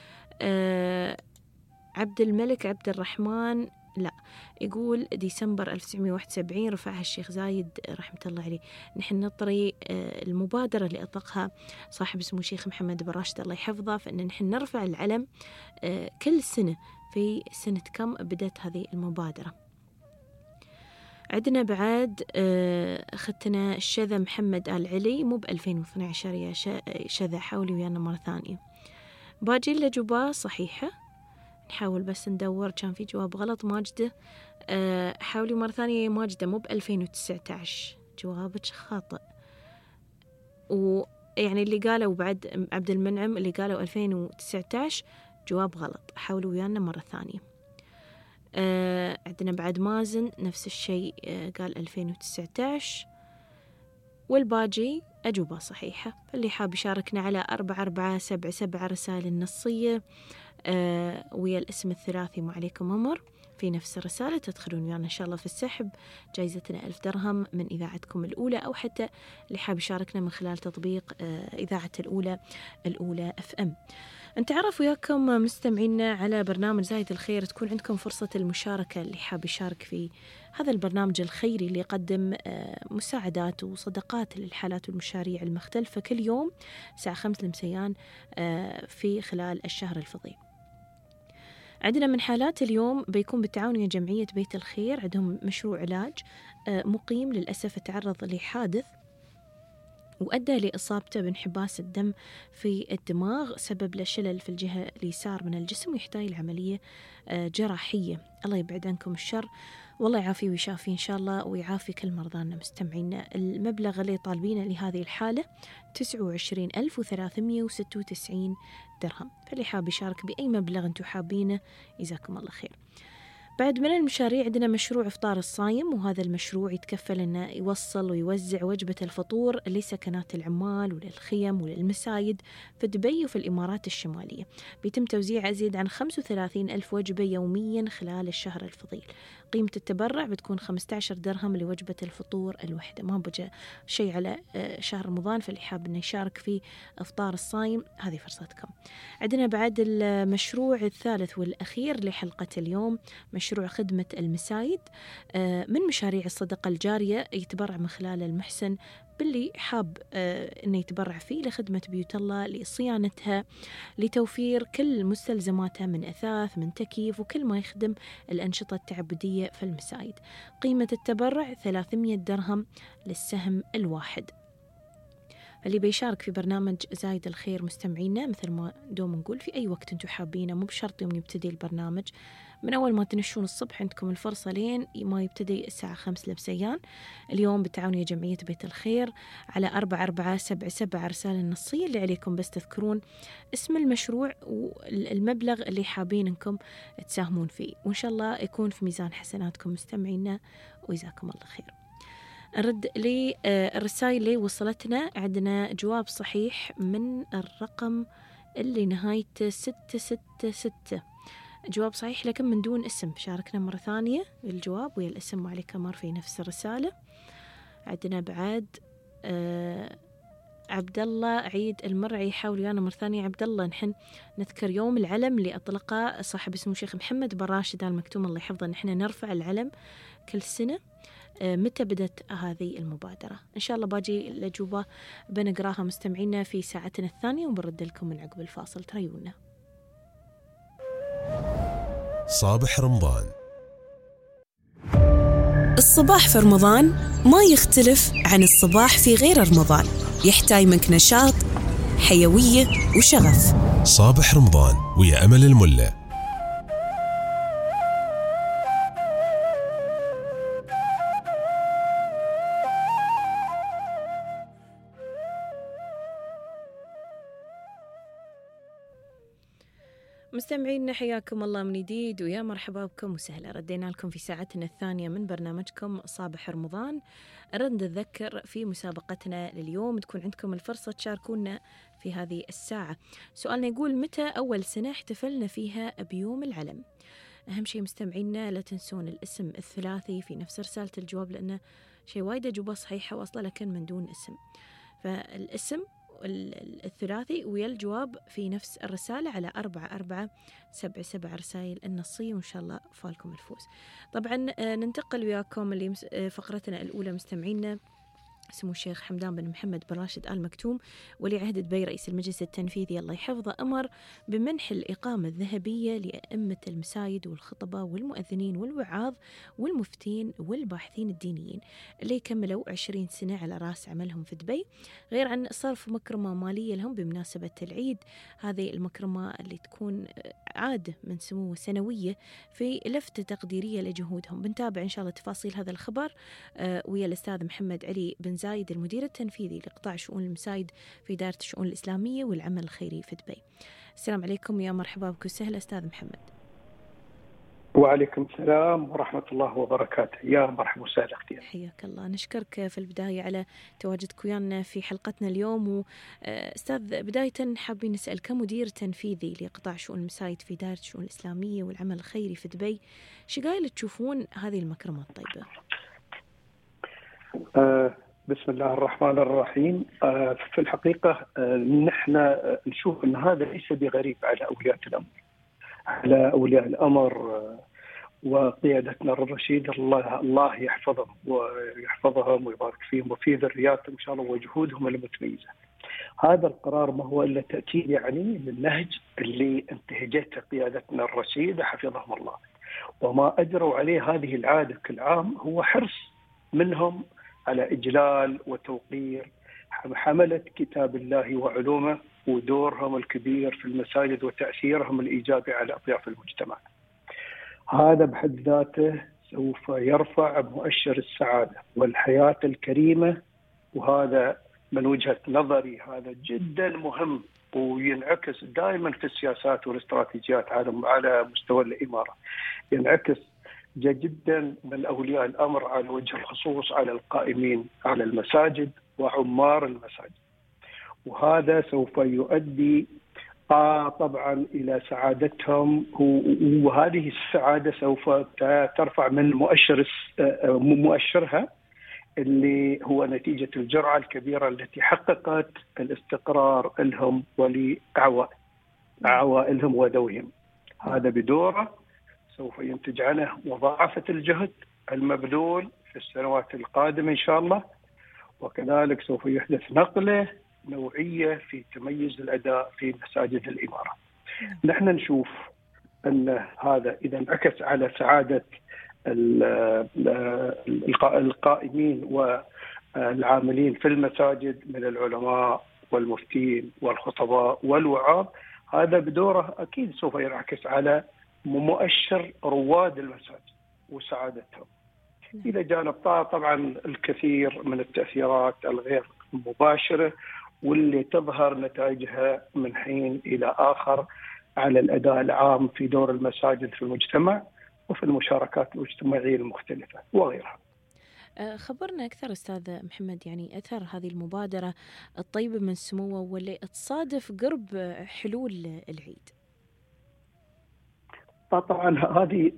آه عبد الملك عبد الرحمن لا، يقول ديسمبر ألف وتسعمائة وواحد وسبعين رفعها الشيخ زايد رحمة الله عليه. نحن نطري المبادرة اللي أطلقها صاحب اسمه الشيخ محمد بن راشد الله يحفظه، فإن نحن نرفع العلم كل سنة. في سنة كم بدأت هذه المبادرة؟ عندنا بعد أختنا الشذا محمد آل علي مو بألفين واثني عشر يا شذا، حاولي ويانا مرة ثانية. باجي الأجوبة صحيحة، نحاول بس ندور كان في جواب غلط. ماجدة أه حاولي مرة ثانية يا ماجدة مو بألفين وتسعة عشر، جوابك خاطئ. ويعني اللي قالوا بعد عبد المنعم اللي قالوا ألفين وتسعة عشر جواب غلط، حاولوا ويانا مرة ثانية. أه عندنا بعد مازن نفس الشيء أه قال ألفين وتسعة عشر، والباجي أجوبة صحيحة. فاللي حاب يشاركنا على أربعة أربعة سبعة سبعة رسائل النصية آه ويا الاسم الثلاثي ما عليكم أمر في نفس الرسالة تدخلون ويانا إن شاء الله في السحب. جايزتنا ألف درهم من إذاعتكم الأولى، أو حتى اللي حاب يشاركنا من خلال تطبيق آه إذاعة الأولى الأولى أف أم. نتعرف وياكم مستمعينا على برنامج زايد الخير، تكون عندكم فرصة المشاركة. اللي حاب يشارك في هذا البرنامج الخيري اللي يقدم مساعدات وصدقات للحالات والمشاريع المختلفة كل يوم الساعة خمسة المسيان في خلال الشهر الفضيل. عندنا من حالات اليوم بيكون بالتعاون ويا جمعية بيت الخير، عندهم مشروع علاج مقيم للأسف تعرض لحادث وأدى لإصابته بانحباس الدم في الدماغ، سبب له شلل في الجهة اليسار من الجسم ويحتاج لعملية جراحية. الله يبعد عنكم الشر والله يعافيه ويشافيه إن شاء الله ويعافي كل مرضانا مستمعينا. المبلغ اللي طالبينه لهذه الحالة تسعة وعشرين ألف وثلاثمائة وستة وتسعين درهم، فاللي حاب يشارك بأي مبلغ أنتم حابينه جزاكم الله خير. بعد من المشاريع عندنا مشروع إفطار الصايم، وهذا المشروع يتكفل أنه يوصل ويوزع وجبة الفطور لسكنات العمال وللخيم وللمسايد في دبي وفي الإمارات الشمالية. بيتم توزيع أزيد عن خمسة وثلاثين ألف وجبة يوميا خلال الشهر الفضيل. قيمة التبرع بتكون خمسة عشر درهم لوجبة الفطور الوحدة. ما بجا شيء على شهر رمضان، فاللي حاب أنه يشارك في إفطار الصايم هذه فرصتكم. عندنا بعد المشروع الثالث والأخير لحلقة اليوم، مشروع خدمة المسايد. من مشاريع الصدقة الجارية يتبرع من خلال المحسن باللي حاب أنه يتبرع فيه لخدمة بيوت الله، لصيانتها، لتوفير كل مستلزماتها من أثاث، من تكييف، وكل ما يخدم الأنشطة التعبدية في المسايد. قيمة التبرع ثلاثمية درهم للسهم الواحد. اللي بيشارك في برنامج زايد الخير مستمعينا، مثل ما دوم نقول، في أي وقت أنتم حابينه، مو بشرط يوم يبتدي البرنامج، من أول ما تنشون الصبح عندكم الفرصة لين ما يبتدي الساعة خمس لبسيان. اليوم بالتعاون يا جمعية بيت الخير على أربعة أربعة سبعة سبعة رسالة النصية، اللي عليكم بس تذكرون اسم المشروع والمبلغ اللي حابين أنكم تساهمون فيه، وإن شاء الله يكون في ميزان حسناتكم مستمعينا، وجزاكم الله خير. نرد لي الرسائل اللي وصلتنا. عندنا جواب صحيح من الرقم اللي نهايته ستة ستة ستة، جواب صحيح لكن من دون اسم. شاركنا مرة ثانية الجواب ويا الاسم وعليه كمر في نفس الرسالة. عندنا بعد آه عبد الله عيد المرعي، يحاول ويانا مرة ثانية. عبد الله، نحن نذكر يوم العلم اللي أطلقه صاحب اسمه شيخ محمد بن راشد آل مكتوم الله يحفظه، نحن نرفع العلم كل سنة. متى بدت هذه المبادرة؟ إن شاء الله باجي الأجوبة بنقراها مستمعينا في ساعتنا الثانية، وبرد لكم من عقب الفاصل. تريونا. صابح رمضان. الصباح في رمضان ما يختلف عن الصباح في غير رمضان، يحتاج منك نشاط، حيوية وشغف. صابح رمضان ويا أمل الملة. مستمعينا حياكم الله من جديد، ويا مرحبا بكم وسهلا. ردينا لكم في ساعتنا الثانية من برنامجكم صابح رمضان. أرد نذكر في مسابقتنا لليوم، تكون عندكم الفرصة تشاركونا في هذه الساعة. سؤالنا يقول: متى أول سنة احتفلنا فيها بيوم العلم؟ أهم شيء مستمعينا لا تنسون الاسم الثلاثي في نفس رسالة الجواب، لأنه شيء وايد أجوبة صحيحة واصلة لكن من دون اسم، فالاسم الثلاثي ويا الجواب في نفس الرسالة على أربعة أربعة سبعة سبعة رسائل النصية، وإن شاء الله فالكم الفوز. طبعا ننتقل وياكم اللي فقرتنا الأولى مستمعينا. سمو الشيخ حمدان بن محمد بن راشد آل مكتوم ولي عهد دبي رئيس المجلس التنفيذي الله يحفظه أمر بمنح الإقامة الذهبية لأئمة المساجد والخطبة والمؤذنين والوعاظ والمفتين والباحثين الدينيين اللي كملوا عشرين سنة على رأس عملهم في دبي، غير عن صرف مكرمة مالية لهم بمناسبة العيد. هذه المكرمة اللي تكون عادة من سمو سنوية في لفتة تقديرية لجهودهم. بنتابع إن شاء الله تفاصيل هذا الخبر ويا الأستاذ محمد علي بن زايد المدير التنفيذي لقطاع شؤون المساجد في إدارة الشؤون الإسلامية والعمل الخيري في دبي. السلام عليكم، يا مرحبا بك وسهلا أستاذ محمد. وعليكم السلام ورحمة الله وبركاته. يا مرحبا وسهلا اختي. حياك الله. نشكرك في البداية على تواجدك ويانا في حلقتنا اليوم. وأستاذ بداية حابين نسأل كمدير تنفيذي لقطاع شؤون المساجد في إدارة الشؤون الإسلامية والعمل الخيري في دبي، شقايل تشوفون هذه المكرمة الطيبة؟ آه بسم الله الرحمن الرحيم. آه في الحقيقة آه نحن نشوف أن هذا ليس بغريب على أولياء الأمر على أولياء الأمر آه وقيادتنا الرشيدة، الله الله يحفظهم ويحفظهم ويبارك فيهم وفي ذرياتهم إن شاء الله وجهودهم المتميزة. هذا القرار ما هو إلا تأكيد يعني للنهج اللي انتهجته قيادتنا الرشيدة حفظهم الله، وما أجروا عليه هذه العادة كل عام هو حرص منهم على إجلال وتوقير حملة كتاب الله وعلومه ودورهم الكبير في المساجد وتأثيرهم الإيجابي على أطياف المجتمع. هذا بحد ذاته سوف يرفع مؤشر السعادة والحياة الكريمة، وهذا من وجهة نظري هذا جدا مهم وينعكس دائما في السياسات والاستراتيجيات على على مستوى الإمارة. ينعكس جدا من أولياء الأمر على وجه الخصوص على القائمين على المساجد وعمار المساجد، وهذا سوف يؤدي آه طبعا إلى سعادتهم، وهذه السعادة سوف ترفع من مؤشر مؤشرها اللي هو نتيجة الجرعة الكبيرة التي حققت الاستقرار لهم ولعوائلهم وذويهم. هذا بدوره سوف ينتج عنه مضاعفة الجهد المبذول في السنوات القادمة إن شاء الله، وكذلك سوف يحدث نقلة نوعية في تميز الأداء في مساجد الإمارة. نحن نشوف أن هذا إذا انعكس على سعادة القائمين والعاملين في المساجد من العلماء والمفتين والخطباء والوعاظ، هذا بدوره أكيد سوف ينعكس على مؤشر رواد المساجد وسعادتهم. إلى جانب طبعا الكثير من التأثيرات الغير مباشرة واللي تظهر نتائجها من حين إلى آخر على الأداء العام في دور المساجد في المجتمع وفي المشاركات المجتمعية المختلفة وغيرها. خبرنا أكثر أستاذ محمد، يعني أثر هذه المبادرة الطيبة من سموه واللي تصادف قرب حلول العيد. طبعا هذه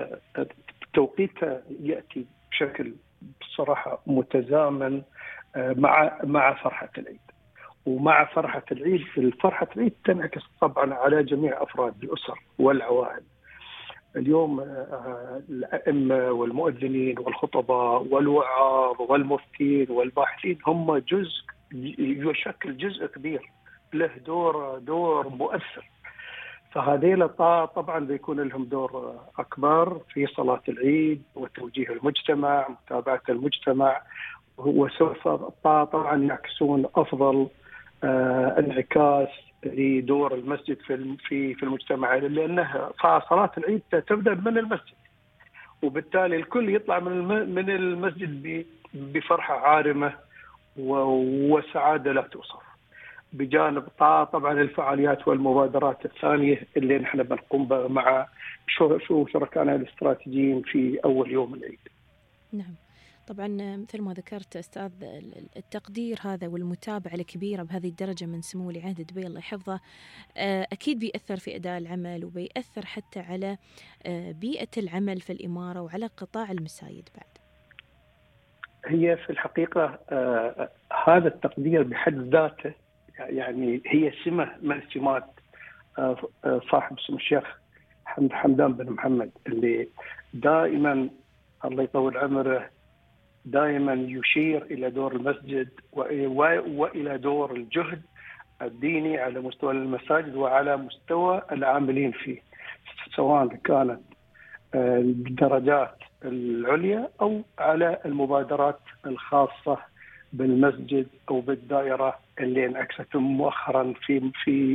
توقيتها يأتي بشكل بصراحة متزامن مع مع فرحة العيد، ومع فرحة العيد الفرحة العيد تنعكس طبعا على جميع أفراد الأسر والعوائل. اليوم الأئمة والمؤذنين والخطباء والوعاظ والمفتين والباحثين هم جزء يشكل جزء كبير له دور دور مؤثر، فهذيلا طبعا بيكون لهم دور أكبر في صلاة العيد وتوجيه المجتمع متابعة المجتمع، وسوف طبعا يعكسون أفضل انعكاس لدور المسجد في في في المجتمع، لأنها صلاة العيد تبدأ من المسجد، وبالتالي الكل يطلع من من المسجد بفرحة عارمة وسعادة لا توصف، بجانب طبعا الفعاليات والمبادرات الثانية اللي نحن بنقوم مع شو شركائنا الاستراتيجيين في أول يوم العيد. نعم طبعا مثل ما ذكرت أستاذ، التقدير هذا والمتابعة الكبيرة بهذه الدرجة من سمو ولي عهد دبي الله يحفظه أكيد بيأثر في أداء العمل، وبيأثر حتى على بيئة العمل في الإمارة وعلى قطاع المساجد بعد. هي في الحقيقة هذا التقدير بحد ذاته يعني هي سمة من سمات صاحب سمو الشيخ حمدان بن محمد، اللي دائما الله يطول عمره دائما يشير إلى دور المسجد وإلى دور الجهد الديني على مستوى المساجد وعلى مستوى العاملين فيه، سواء كانت الدرجات العليا أو على المبادرات الخاصة بالمسجد أو بالدائرة اللي انعكست مؤخرا في في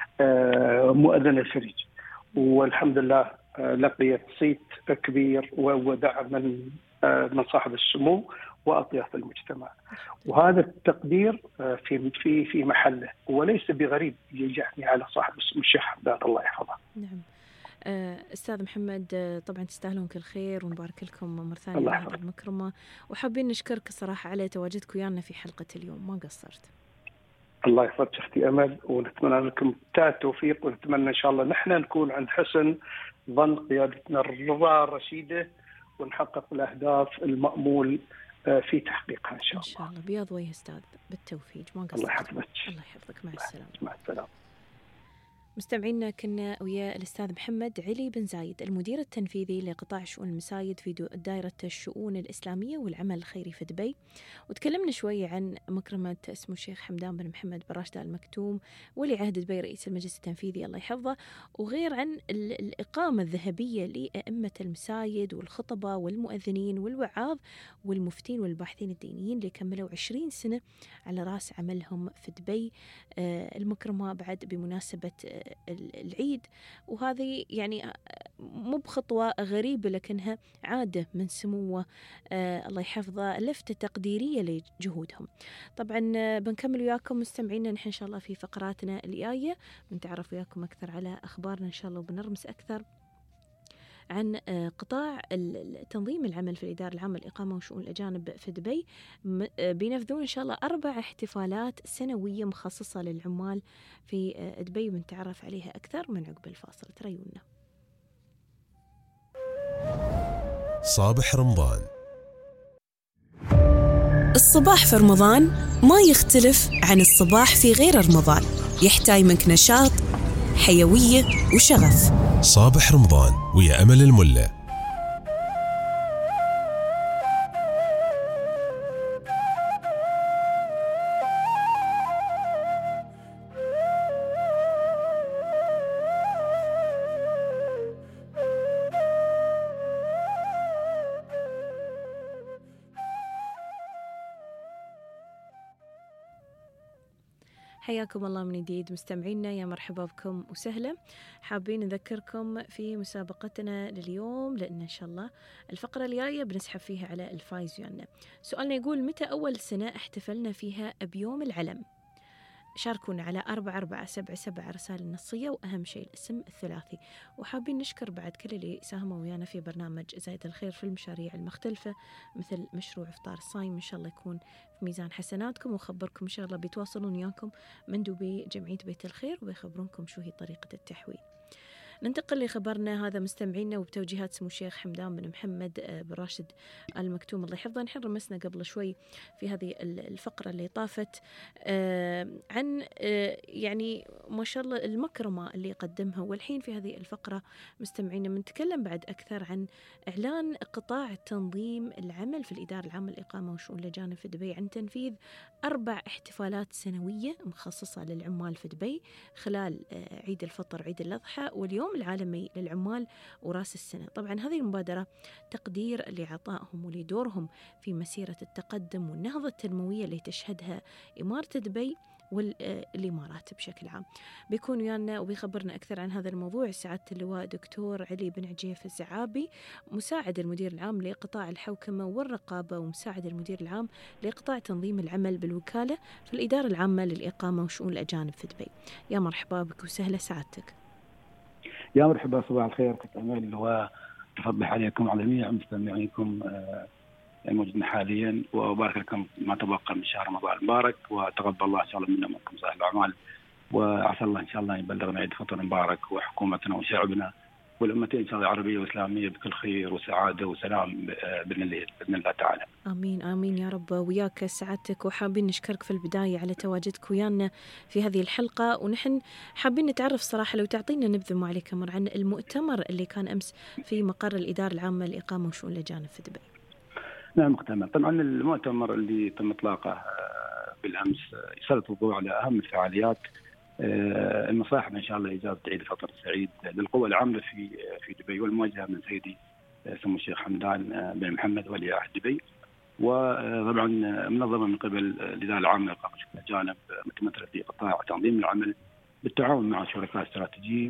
مؤذن الفريج، والحمد لله لقيت صيت كبير ودعم من من صاحب السمو وأطياف المجتمع، وهذا التقدير في في في محله وليس بغريب يجعني على صاحب السمو الشيخ حمدان الله يحفظه. نعم أستاذ محمد، طبعا تستاهلون كل خير ونبارك لكم مرة ثانية على هذه المكرمة، وحابين نشكرك صراحة على تواجدك ويانا في حلقة اليوم، ما قصرت. الله يحفظك أختي أمل، ونتمنى لكم التوفيق، ونتمنى إن شاء الله نحن نكون عند حسن ظن قيادتنا الرضا الرشيدة ونحقق الأهداف المأمول في تحقيقها إن شاء الله. إن شاء الله بياض وجه أستاذ بالتوفيق، ما قصرت. الله يحفظك. الله يحفظك، مع السلامة. مع السلامة. مستمعينا كنا ويا الأستاذ محمد علي بن زايد المدير التنفيذي لقطاع شؤون المساجد في دائرة الشؤون الإسلامية والعمل الخيري في دبي، وتكلمنا شوي عن مكرمة اسمه الشيخ حمدان بن محمد بن راشد آل مكتوم ولي عهد دبي رئيس المجلس التنفيذي الله يحفظه، وغير عن الإقامة الذهبية لأئمة المساجد والخطبة والمؤذنين والوعاظ والمفتين والباحثين الدينيين اللي كملوا عشرين سنة على رأس عملهم في دبي. المكرمة بعد بمناسبة العيد، وهذه يعني مو بخطوة غريبة لكنها عادة من سموه آه الله يحفظه، لفتة تقديرية لجهودهم. طبعا بنكمل وياكم مستمعينا نحن إن شاء الله في فقراتنا الجاية، بنتعرف وياكم أكثر على أخبارنا إن شاء الله وبنرمس أكثر عن قطاع تنظيم العمل في الإدارة العامة للإقامة وشؤون الأجانب في دبي. بينفذون إن شاء الله أربع احتفالات سنوية مخصصة للعمال في دبي، بنتعرف عليها أكثر من عقب الفاصل. تريونا صابح رمضان. الصباح في رمضان ما يختلف عن الصباح في غير رمضان، يحتاج منك نشاط، حيوية وشغف. صابح رمضان ويا أمل الملة. حياكم الله من جديد مستمعينا، يا مرحبا بكم وسهلا. حابين نذكركم في مسابقتنا لليوم، لأن إن شاء الله الفقرة الجاية بنسحب فيها على الفايز ويانا. سؤالنا يقول: متى أول سنة احتفلنا فيها بيوم العلم؟ شاركونا على أربعة أربعة سبعة سبعة رسائل نصية، وأهم شيء الاسم الثلاثي. وحابين نشكر بعد كل اللي ساهموا ويانا في برنامج زايد الخير في المشاريع المختلفة، مثل مشروع إفطار الصايم، إن شاء الله يكون في ميزان حسناتكم. وخبركم إن شاء الله بيتواصلون وياكم مندوبي جمعية بيت الخير وبيخبرونكم شو هي طريقة التحويل. ننتقل لخبرنا هذا مستمعينا، وبتوجيهات سمو الشيخ حمدان بن محمد بن راشد آل مكتوم الله يحفظه. نحن رمسنا قبل شوي في هذه الفقرة اللي طافت عن يعني ما شاء الله المكرمة اللي قدمها، والحين في هذه الفقرة مستمعينا بنتكلم بعد أكثر عن إعلان قطاع تنظيم العمل في الإدارة العامة للإقامة وشؤون الأجانب في دبي عن تنفيذ أربع احتفالات سنوية مخصصة للعمال في دبي خلال عيد الفطر وعيد الأضحى واليوم العالمي للعمال وراس السنة. طبعا هذه المبادرة تقدير لعطائهم ولدورهم في مسيرة التقدم والنهضة التنموية اللي تشهدها إمارة دبي والإمارات بشكل عام. بيكون ويانا وبيخبرنا أكثر عن هذا الموضوع سعادة اللواء دكتور علي بن عجيف الزعابي، مساعد المدير العام لقطاع الحوكمة والرقابة ومساعد المدير العام لقطاع تنظيم العمل بالوكالة في الإدارة العامة للإقامة وشؤون الأجانب في دبي. يا مرحبا بك وسهلا سعادتك. يا مرحبا، صباح الخير، كنت أمل وأصبح عليكم على جميع مستمعيكم الموجودين حاليا، وأبارك لكم ما تبقى من شهر رمضان المبارك، وتقبل الله إن شاء الله منا ومنكم صالح الأعمال، وعسى الله إن شاء الله يبلغنا عيد فطر مبارك وحكومتنا وشعبنا والأمتين إن شاء الله العربية والإسلامية بكل خير وسعادة وسلام بإذن الله بإذن الله تعالى. آمين آمين يا رب. وياك سعادتك، وحابين نشكرك في البداية على تواجدك ويانا في هذه الحلقة، ونحن حابين نتعرف صراحة لو تعطينا نبذة معلي كمر عن المؤتمر اللي كان أمس في مقر الإدارة العامة للإقامة وشؤون الأجانب في دبي. نعم مؤتمر، طبعا المؤتمر اللي تم إطلاقه بالأمس يسلط الضوء على أهم الفعاليات المصاحبة إن شاء الله إجازة عيد الفطر السعيد للقوى العاملة في في دبي، والموجهة من سيدي سمو الشيخ حمدان بن محمد ولي عهد دبي، وطبعا منظمة من قبل الإدارة العامة للإقامة وشؤون الأجانب متمثلة في قطاع تنظيم العمل بالتعاون مع شركاء استراتيجيين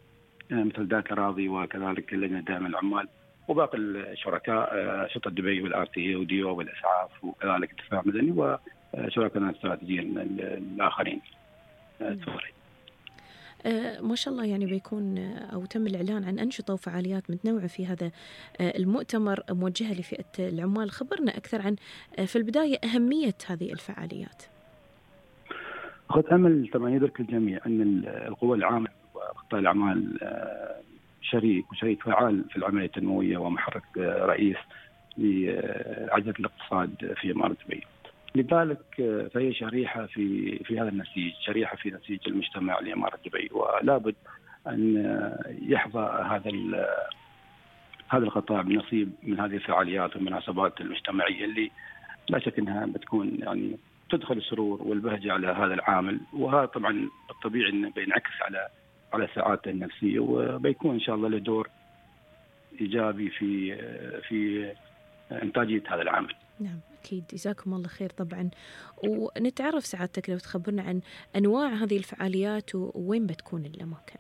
مثل ذات الراضي وكذلك اللجنة الدائمة للعمال وباقي الشركاء شرطة دبي والآر تي اي وديو والإسعاف وكذلك الدفاع المدني وشركاء الاستراتيجيين الآخرين. آه ما شاء الله، يعني بيكون أو تم الإعلان عن أنشطة وفعاليات متنوعة في هذا آه المؤتمر موجهة لفئة العمال. خبرنا أكثر عن آه في البداية أهمية هذه الفعاليات. أخذ أمل طبعا يدرك الجميع أن القوى العامة وقطاع الأعمال آه شريك وشريك فعال في العملية التنموية ومحرك آه رئيس لعجلة الاقتصاد في إمارة دبي. لذلك فهي شريحة في في هذا النسيج، شريحة في نسيج المجتمع لإمارة دبي، ولا بد أن يحظى هذا هذا القطاع بنصيب من هذه الفعاليات والمناسبات المجتمعية اللي لا شك أنها بتكون يعني تدخل السرور والبهجة على هذا العامل، وهذا طبعا الطبيعي أنه بينعكس على على سعادته النفسية، وبيكون إن شاء الله له دور إيجابي في في إنتاجية هذا العامل. نعم أكيد، جزاكم الله خير. طبعا ونتعرف سعادتك لو تخبرنا عن أنواع هذه الفعاليات ووين بتكون الأماكن.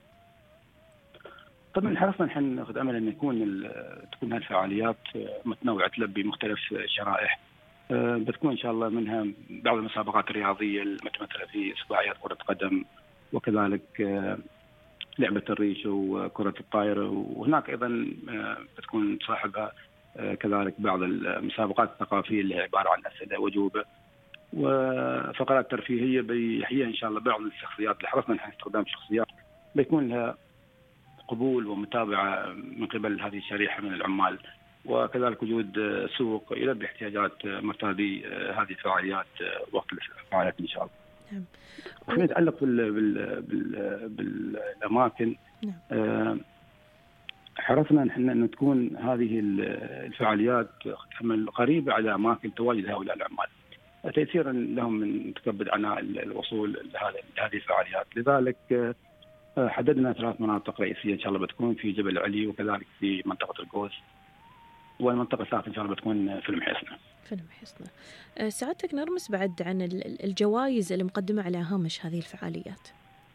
طبعا حرصنا نحن ناخذ أمل أن يكون تكون هذه الفعاليات متنوعة تلبي مختلف الشرائح. بتكون إن شاء الله منها بعض المسابقات الرياضية المتمثلة في سباعيات كرة قدم، وكذلك لعبة الريش وكرة الطائرة، وهناك أيضا بتكون صاحبها كذلك بعض المسابقات الثقافية اللي هي عبارة عن أسئلة وأجوبة وفقرات ترفيهية بيحييها إن شاء الله بعض الشخصيات اللي حرصنا نحن استخدام شخصيات بيكون لها قبول ومتابعة من قبل هذه الشريحة من العمال، وكذلك وجود سوق يلبي احتياجات مرتادي هذه الفعاليات وقت الفعاليات إن شاء الله. نعم. فيما يتعلق بال بال بال بالأماكن، نعم. حرصنا نحن أن تكون هذه الفعاليات قريبة على أماكن تواجد هؤلاء العمال تيسيرا لهم من تكبد عناء الوصول لهذه الفعاليات. لذلك حددنا ثلاث مناطق رئيسية إن شاء الله بتكون في جبل علي وكذلك في منطقة القوس، والمنطقة الثالثة إن شاء الله بتكون في المحيصنة. في المحيصنة. سعادتك نرمز بعد عن الجوائز اللي مقدمة على هامش هذه الفعاليات.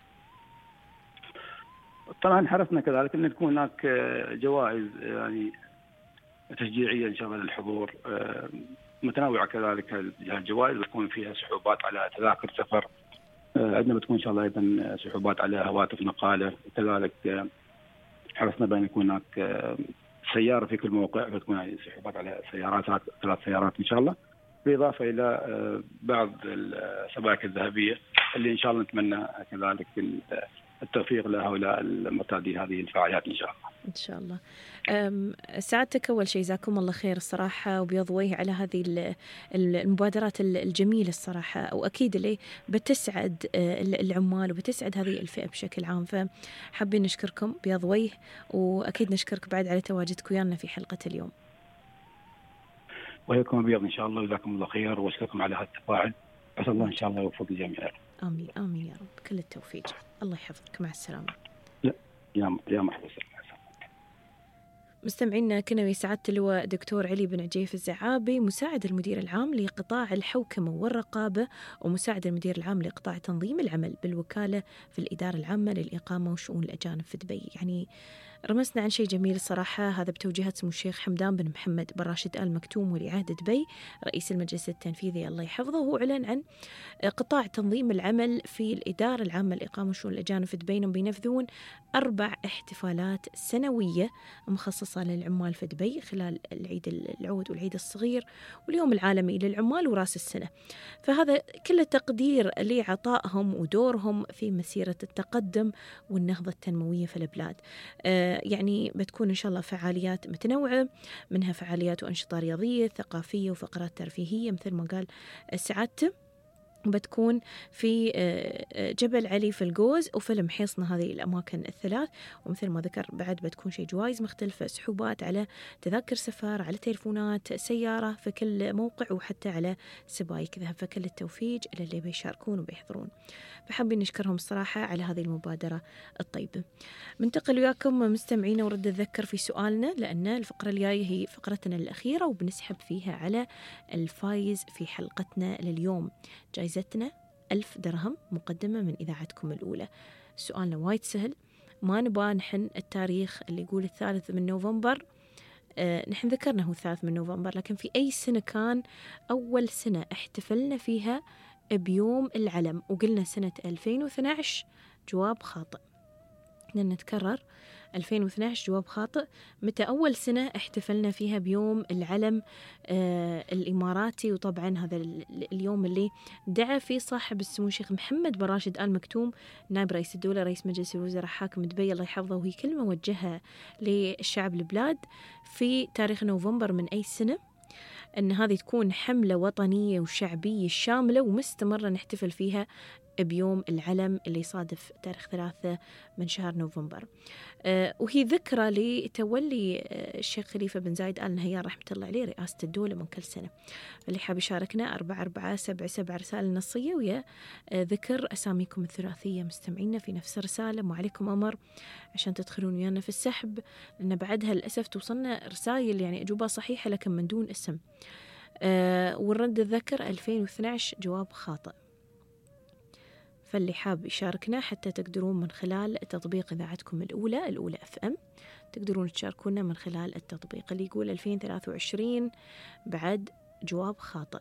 طبعا حرصنا كذلك أن تكون هناك جوائز يعني تشجيعية إن شاء الله للحضور، متنوعة كذلك. الجوائز بتكون فيها سحوبات على تذاكر سفر، عندنا بتكون إن شاء الله أيضا سحوبات على هواتف نقالة، وكذلك حرصنا بأن يكون هناك سيارة في كل موقع، بتكون سحوبات على سيارات ثلاث سيارات إن شاء الله، بالإضافة إلى بعض السبائك الذهبية اللي إن شاء الله نتمنى كذلك التوفيق لهؤلاء المرتادي هذه الفعاليات إن شاء الله. إن شاء الله. سعادتك أول شيء جزاكم الله خير الصراحة وبيض وجه على هذه المبادرات الجميلة الصراحة، وأكيد اللي بتسعد العمال وبتسعد هذه الفئة بشكل عام، فحابين نشكركم بيض وجه، وأكيد نشكرك بعد على تواجدك ويانا في حلقة اليوم. وياكم بيض إن شاء الله، وجزاكم الله خير وأشكركم على هذا التفاعل. أسأل الله إن شاء الله يوفق الجميع. آمين آمين يا رب، كل التوفيق. الله يحفظك، مع السلامة. لا يا يا مرحبا. مستمعينا كنا ويا سعادة اللواء دكتور علي بن عجيف الزعابي، مساعد المدير العام لقطاع الحوكمة والرقابة ومساعد المدير العام لقطاع تنظيم العمل بالوكالة في الإدارة العامة للإقامة وشؤون الأجانب في دبي. يعني رمسنا عن شيء جميل الصراحة، هذا بتوجيهات سمو الشيخ حمدان بن محمد بن راشد آل مكتوم ولي عهد دبي رئيس المجلس التنفيذي الله يحفظه. هو أعلن عن قطاع تنظيم العمل في الإدارة العامة للإقامة وشؤون الأجانب في دبي إنهم بينفذون أربع احتفالات سنوية مخصصة للعمال في دبي خلال العيد العود والعيد الصغير واليوم العالمي للعمال وراس السنة. فهذا كله تقدير لعطائهم ودورهم في مسيرة التقدم والنهضة التنموية في البلاد. آه يعني بتكون إن شاء الله فعاليات متنوعة، منها فعاليات وأنشطة رياضية ثقافية وفقرات ترفيهية مثل ما قال سعادته، بتكون في جبل علي في الجوز وفي المحيصنة، هذه الأماكن الثلاث. ومثل ما ذكر بعد بتكون شيء جوائز مختلفة، سحوبات على تذاكر سفر، على تليفونات، سيارة في كل موقع، وحتى على سبايك ذهب. فكل التوفيق للي بيشاركون وبيحضرون، فحابين نشكرهم الصراحة على هذه المبادرة الطيبة. منتقل وياكم مستمعينا ورد أذكر في سؤالنا، لأن الفقرة الجاية هي فقرتنا الأخيرة وبنسحب فيها على الفايز في حلقتنا لليوم. جائزتنا ألف درهم مقدمة من إذاعتكم الأولى. سؤالنا وايد سهل، ما نبغى نحن التاريخ اللي يقول الثالث من نوفمبر، آه نحن ذكرنا هو الثالث من نوفمبر، لكن في أي سنة كان أول سنة احتفلنا فيها بيوم العلم؟ وقلنا سنة ألفين واثني عشر، جواب خاطئ. بدنا نتكرر، ألفين واثني عشر جواب خاطئ. متى أول سنة احتفلنا فيها بيوم العلم آه الإماراتي؟ وطبعا هذا اليوم اللي دعا فيه صاحب السمو الشيخ محمد بن راشد آل مكتوم نائب رئيس الدولة رئيس مجلس الوزراء حاكم دبي الله يحفظه، وهي كلمة وجهها للشعب البلاد في تاريخ نوفمبر من أي سنة، أن هذه تكون حملة وطنية وشعبية شاملة ومستمرة نحتفل فيها بيوم العلم اللي يصادف تاريخ ثلاثة من شهر نوفمبر. أه وهي ذكرى لتولي أه الشيخ خليفة بن زايد آل نهيان رحمة الله عليه رئاسة الدولة من كل سنة. اللي حاب يشاركنا أربعة أربعة سبعة سبعة رسالة نصية ويا أه ذكر أساميكم الثلاثية مستمعينا في نفس الرسالة. وعليكم أمر عشان تدخلون ويانا في السحب، لأن بعدها للأسف توصلنا رسائل يعني أجوبة صحيحة لكن من دون اسم. أه والرد الذكر ألفين واثني عشر جواب خاطئ. فاللي حاب يشاركنا حتى تقدرون من خلال تطبيق إذاعتكم الأولى الأولى أف أم تقدرون تشاركونا من خلال التطبيق. اللي يقول ألفين وثلاثة وعشرين بعد جواب خاطئ،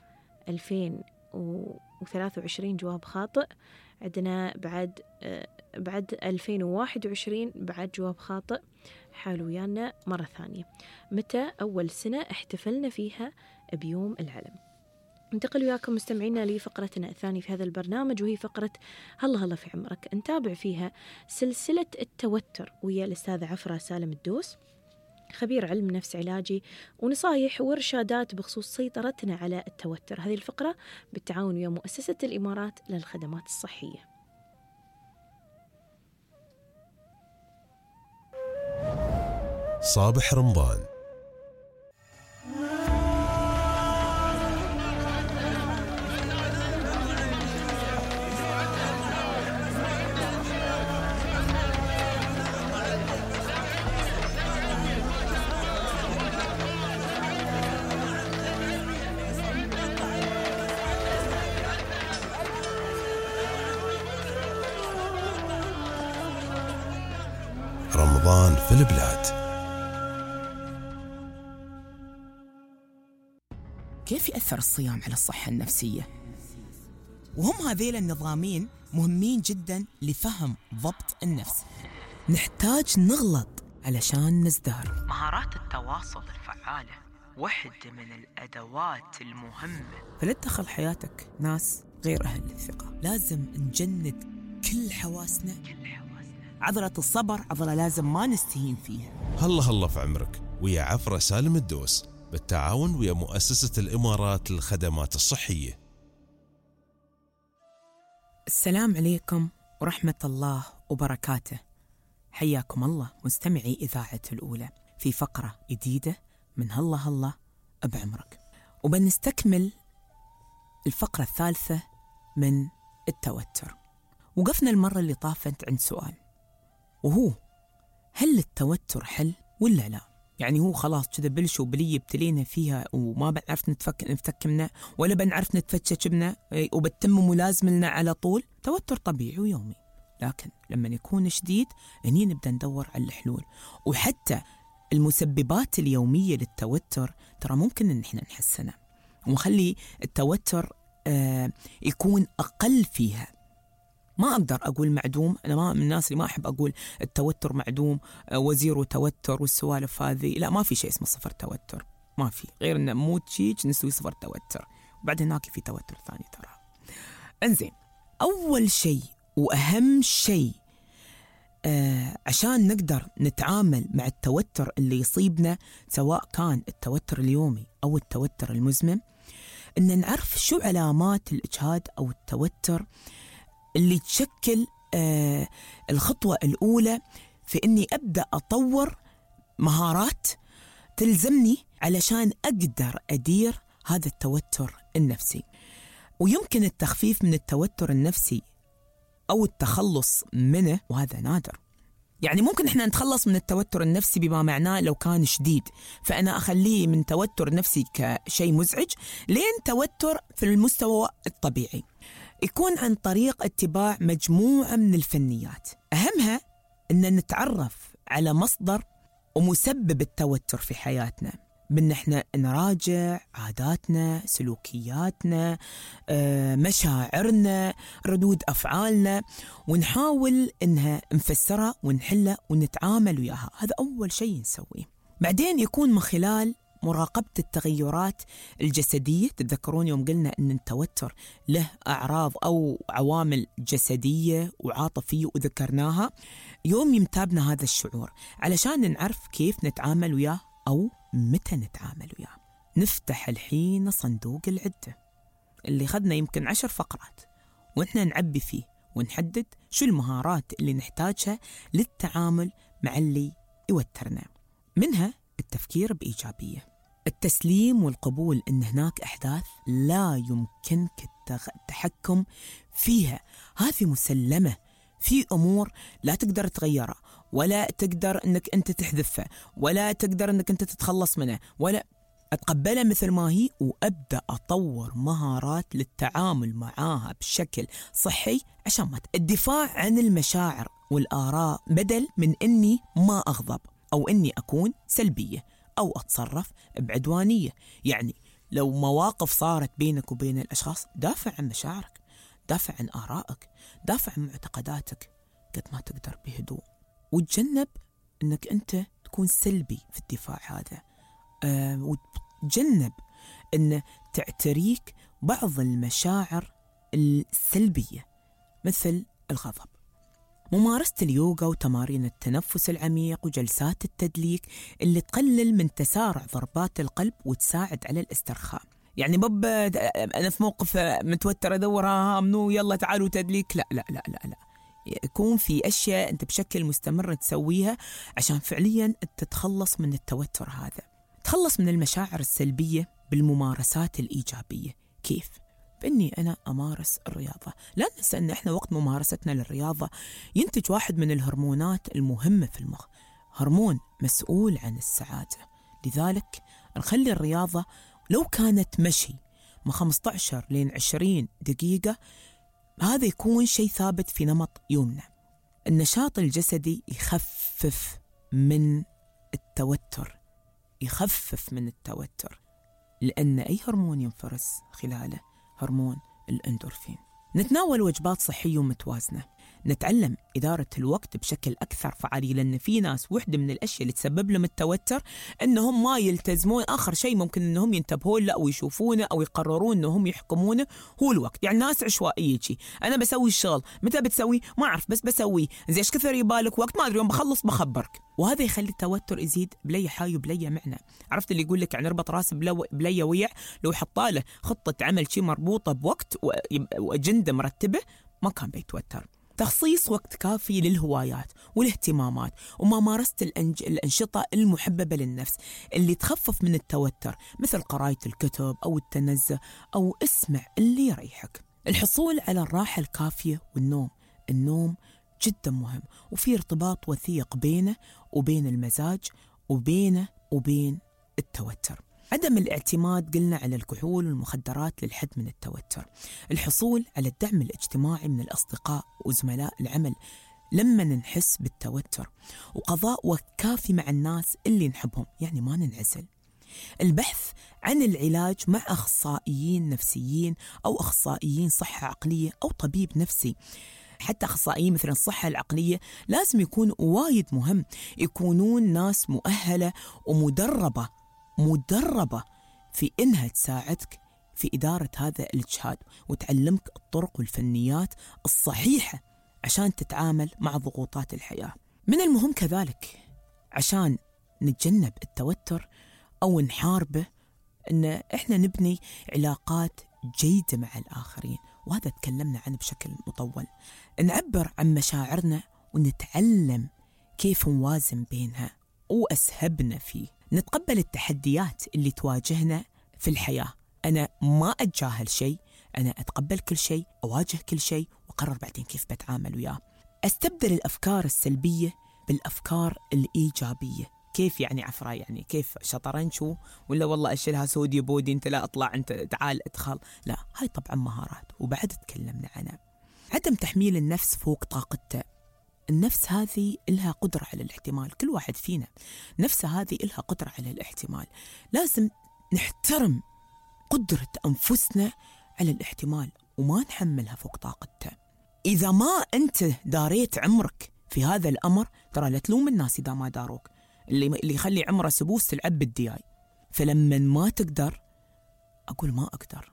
ألفين وثلاثة وعشرين جواب خاطئ. عندنا بعد بعد ألفين وواحد وعشرين بعد جواب خاطئ، حاولوا ويانا مرة ثانية. متى أول سنة احتفلنا فيها بيوم العلم؟ انتقل وياكم مستمعينا لفقرتنا الثانية في هذا البرنامج، وهي فقرة هلا هلا في عمرك. نتابع فيها سلسلة التوتر ويا الأستاذة عفرة سالم الدوس، خبير علم نفس علاجي، ونصايح وإرشادات بخصوص سيطرتنا على التوتر. هذه الفقرة بالتعاون ويا مؤسسة الإمارات للخدمات الصحية. صابح رمضان. رمضان في البلاد. كيف يأثر الصيام على الصحة النفسية؟ وهم هذيل النظامين مهمين جدا لفهم ضبط النفس. نحتاج نغلط علشان نزدهر. مهارات التواصل الفعالة واحدة من الأدوات المهمة. فلا تدخل حياتك ناس غير أهل الثقة. لازم نجند كل حواسنا. كل حواسنا. عضلة الصبر عضلة لازم ما نستهين فيها. هلا هلا في عمرك ويا عفرة سالم الدوس بالتعاون ويا مؤسسة الإمارات للخدمات الصحية. السلام عليكم ورحمة الله وبركاته. حياكم الله مستمعي إذاعة الأولى في فقرة جديدة من هلا هلا بعمرك، وبنستكمل الفقرة الثالثة من التوتر. وقفنا المرة اللي طافت عند سؤال، وهو هل التوتر حل ولا لا؟ يعني هو خلاص كذا بلش وبلي ابتلينا فيها وما بنعرف نتفك نفتك منه ولا بنعرف نتفتش منه وبتم ملازمنا على طول. توتر طبيعي ويومي، لكن لما يكون شديد هني نبدأ ندور على الحلول. وحتى المسببات اليومية للتوتر ترى ممكن ان احنا نحسنها ونخلي التوتر آه يكون أقل فيها. ما أقدر أقول معدوم، أنا ما من الناس اللي ما أحب أقول التوتر معدوم وزيرو توتر والسوالف هذه. لا، ما في شيء اسمه صفر توتر، ما في، غير أن موت شيء نسوي صفر توتر، وبعد هناك في توتر ثاني ترى. انزين، أول شيء وأهم شيء آه عشان نقدر نتعامل مع التوتر اللي يصيبنا، سواء كان التوتر اليومي أو التوتر المزمن، إن نعرف شو علامات الإجهاد أو التوتر اللي تشكل آه الخطوة الأولى في إني أبدأ أطور مهارات تلزمني علشان أقدر أدير هذا التوتر النفسي. ويمكن التخفيف من التوتر النفسي أو التخلص منه، وهذا نادر. يعني ممكن إحنا نتخلص من التوتر النفسي بما معناه لو كان شديد فأنا أخليه من توتر نفسي كشيء مزعج لين توتر في المستوى الطبيعي. يكون عن طريق اتباع مجموعة من الفنيات، أهمها أن نتعرف على مصدر ومسبب التوتر في حياتنا، بأن احنا نراجع عاداتنا، سلوكياتنا، مشاعرنا، ردود أفعالنا، ونحاول أنها نفسرها ونحلها ونتعامل وياها. هذا أول شيء نسويه. بعدين يكون من خلال مراقبة التغيرات الجسدية. تتذكرون يوم قلنا أن التوتر له أعراض أو عوامل جسدية وعاطفية وذكرناها. يوم يمتابنا هذا الشعور علشان نعرف كيف نتعامل وياه أو متى نتعامل وياه. نفتح الحين صندوق العدة اللي خدنا يمكن عشر فقرات، وإحنا نعبي فيه ونحدد شو المهارات اللي نحتاجها للتعامل مع اللي يوترنا. منها التفكير بإيجابية، التسليم والقبول أن هناك أحداث لا يمكنك التحكم فيها، هذه مسلمة. في أمور لا تقدر تغيرها ولا تقدر أنك أنت تحذفها ولا تقدر أنك أنت تتخلص منها، ولا أتقبلها مثل ما هي وأبدأ أطور مهارات للتعامل معاها بشكل صحي عشان ما الدفاع عن المشاعر والآراء، بدل من أني ما أغضب أو أني أكون سلبية أو أتصرف بعدوانية. يعني لو مواقف صارت بينك وبين الأشخاص، دافع عن مشاعرك، دافع عن آرائك، دافع عن معتقداتك. قد ما تقدر بهدوء، وتجنب أنك أنت تكون سلبي في الدفاع هذا. أه وتجنب أن تعتريك بعض المشاعر السلبية مثل الغضب. ممارسة اليوغا وتمارين التنفس العميق وجلسات التدليك اللي تقلل من تسارع ضربات القلب وتساعد على الاسترخاء. يعني بب أنا في موقف متوتر أدورها منو يلا تعالوا تدليك، لا لا لا لا لا يكون في أشياء أنت بشكل مستمر تسويها عشان فعليا تتخلص من التوتر هذا. تخلص من المشاعر السلبية بالممارسات الإيجابية. كيف؟ بإني أنا أمارس الرياضة. لا ننسى أن إحنا وقت ممارستنا للرياضة ينتج واحد من الهرمونات المهمة في المخ، هرمون مسؤول عن السعادة. لذلك نخلي الرياضة لو كانت مشي من خمسة عشر لين عشرين دقيقة، هذا يكون شيء ثابت في نمط يومنا. النشاط الجسدي يخفف من التوتر، يخفف من التوتر لأن أي هرمون ينفرز خلاله هرمون الأندورفين. نتناول وجبات صحية ومتوازنة، نتعلم إدارة الوقت بشكل أكثر فعالية، لأن في ناس وحدة من الأشياء اللي تسبب لهم التوتر أنهم ما يلتزمون. آخر شيء ممكن أنهم ينتبهون له أو يشوفونه أو يقررون أنهم يحكمونه هو الوقت. يعني ناس عشوائية شي، أنا بسوي الشغل متى بتسوي ما أعرف بس بسوي زي إيش كثر يبالك وقت ما أدري يوم بخلص بخبرك، وهذا يخلي التوتر يزيد بلي حاي وبلي معنى. عرفت اللي يقول لك يعني ربط راس بلي ويع، لو حطاله خطة عمل شي مربوطة بوقت وأجندة مرتبة ما كان بيتوتر. تخصيص وقت كافي للهوايات والاهتمامات وممارسة الأنج... الأنشطة المحببة للنفس اللي تخفف من التوتر، مثل قراءة الكتب أو التنزه أو اسمع اللي يريحك. الحصول على الراحة الكافية والنوم. النوم جدا مهم وفي ارتباط وثيق بينه وبين المزاج وبينه وبين التوتر. عدم الاعتماد قلنا على الكحول والمخدرات للحد من التوتر. الحصول على الدعم الاجتماعي من الأصدقاء وزملاء العمل لما نحس بالتوتر، وقضاء وقت كافي مع الناس اللي نحبهم، يعني ما ننعزل. البحث عن العلاج مع أخصائيين نفسيين أو أخصائيين صحة عقلية أو طبيب نفسي. حتى أخصائيين مثل الصحة العقلية لازم يكون وايد مهم، يكونون ناس مؤهلة ومدربة مدربة في إنها تساعدك في إدارة هذا الإجهاد وتعلمك الطرق والفنيات الصحيحة عشان تتعامل مع ضغوطات الحياة. من المهم كذلك عشان نتجنب التوتر أو نحاربه أن إحنا نبني علاقات جيدة مع الآخرين، وهذا تكلمنا عنه بشكل مطول. نعبر عن مشاعرنا ونتعلم كيف نوازن بينها وأسهبنا فيه. نتقبل التحديات اللي تواجهنا في الحياة. أنا ما أتجاهل شيء، أنا أتقبل كل شيء، أواجه كل شيء وأقرر بعدين كيف بتعامل وياه. أستبدل الأفكار السلبية بالأفكار الإيجابية. كيف يعني عفرا؟ يعني كيف شطرنج ولا والله أشيلها سودي بودي أنت لا أطلع أنت تعال أدخل؟ لا، هاي طبعا مهارات وبعد تكلمنا عنها. عدم تحميل النفس فوق طاقته. النفس هذه إلها قدرة على الاحتمال، كل واحد فينا نفسه هذه إلها قدرة على الاحتمال. لازم نحترم قدرة أنفسنا على الاحتمال وما نحملها فوق طاقتها. إذا ما أنت داريت عمرك في هذا الأمر، ترى لا تلوم الناس إذا ما داروك. اللي اللي يخلي عمره سبوس تلعب بالدياي. فلما ما تقدر أقول ما أقدر،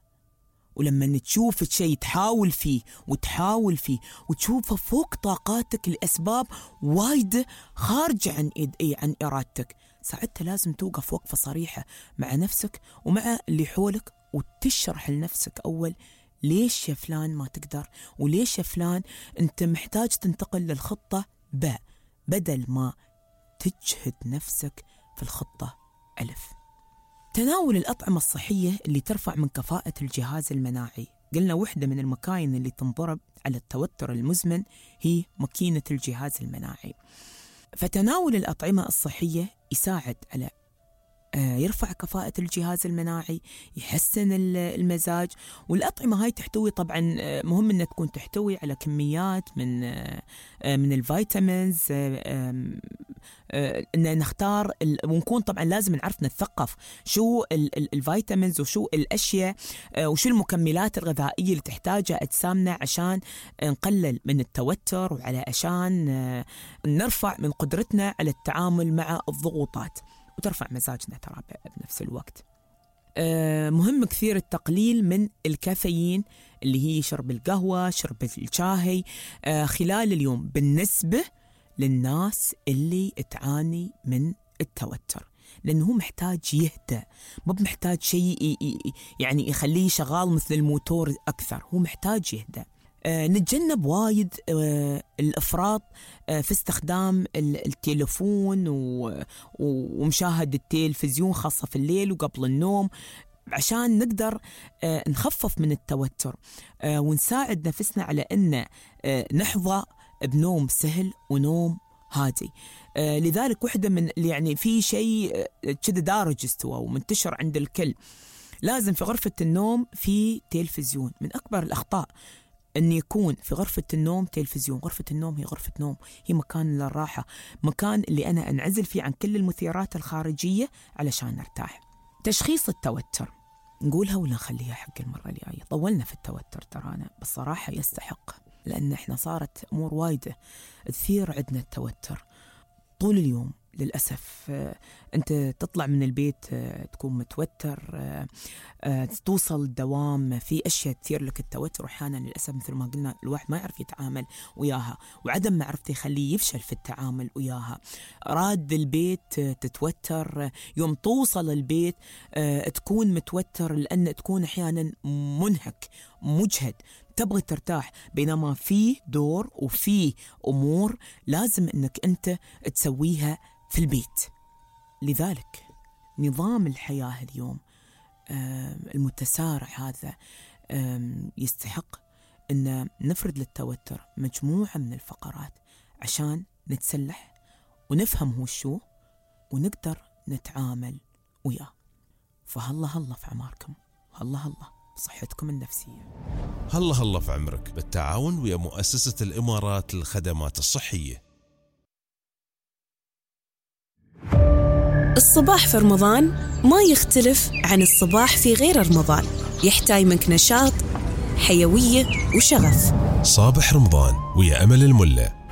ولما تشوف شيء تحاول فيه وتحاول فيه وتشوفه فوق طاقاتك لأسباب وايد خارجة عن عن إرادتك، ساعتها لازم توقف وقفة صريحة مع نفسك ومع اللي حولك وتشرح لنفسك أول ليش يا فلان ما تقدر، وليش يا فلان أنت محتاج تنتقل للخطة ب بدل ما تجهد نفسك في الخطة ألف. تناول الأطعمة الصحية اللي ترفع من كفاءة الجهاز المناعي. قلنا واحدة من المكاين اللي تنضرب على التوتر المزمن هي ماكينة الجهاز المناعي. فتناول الأطعمة الصحية يساعد على يرفع كفاءة الجهاز المناعي، يحسن المزاج. والأطعمة هاي تحتوي طبعا، مهم أنها تكون تحتوي على كميات من من الفيتامينز، أن نختار ونكون طبعا لازم نعرف نتثقف شو الفيتامينز وشو الأشياء وشو المكملات الغذائية اللي تحتاجها أجسامنا عشان نقلل من التوتر وعلى عشان نرفع من قدرتنا على التعامل مع الضغوطات وترفع مزاجنا ترى بنفس الوقت. أه مهم كثير التقليل من الكافيين اللي هي شرب القهوة، شرب الشاي أه خلال اليوم بالنسبة للناس اللي تعاني من التوتر، لأنه هو محتاج يهدأ، مو محتاج شيء يعني يخليه شغال مثل الموتور أكثر، هو محتاج يهدأ. آه نتجنب وايد آه الإفراط آه في استخدام التليفون ومشاهدة التلفزيون خاصة في الليل وقبل النوم، عشان نقدر آه نخفف من التوتر آه ونساعد نفسنا على أن آه نحظى بنوم سهل ونوم هادي. آه لذلك واحدة من يعني في شيء كده دارج استوى ومنتشر عند الكل، لازم في غرفة النوم في تلفزيون. من أكبر الأخطاء أن يكون في غرفة النوم تلفزيون. غرفة النوم هي غرفة نوم، هي مكان للراحة، مكان اللي أنا أنعزل فيه عن كل المثيرات الخارجية علشان نرتاح. تشخيص التوتر نقولها ولا نخليها حق المرة الجاية؟ طولنا في التوتر ترانا، بصراحة يستحق، لأن إحنا صارت أمور وايدة تثير عندنا التوتر طول اليوم. للأسف أنت تطلع من البيت تكون متوتر، توصل الدوام في أشياء تثير لك التوتر، وأحيانا للأسف مثل ما قلنا الواحد ما يعرف يتعامل وياها، وعدم معرفته يخليه يفشل في التعامل وياها. راد البيت تتوتر، يوم توصل البيت تكون متوتر لأن تكون أحيانا منهك مجهد، تبغى ترتاح، بينما في دور وفي أمور لازم أنك أنت تسويها في البيت. لذلك نظام الحياة اليوم المتسارع هذا يستحق أن نفرد للتوتر مجموعة من الفقرات عشان نتسلح ونفهم هو شو ونقدر نتعامل وياه. فهلا هلا في عماركم، هلا هلا صحتكم النفسية. هلا هلا في عمرك بالتعاون ويا مؤسسة الإمارات للخدمات الصحية. الصباح في رمضان ما يختلف عن الصباح في غير رمضان، يحتاج منك نشاط، حيوية وشغف. صابح رمضان ويا أمل الملة.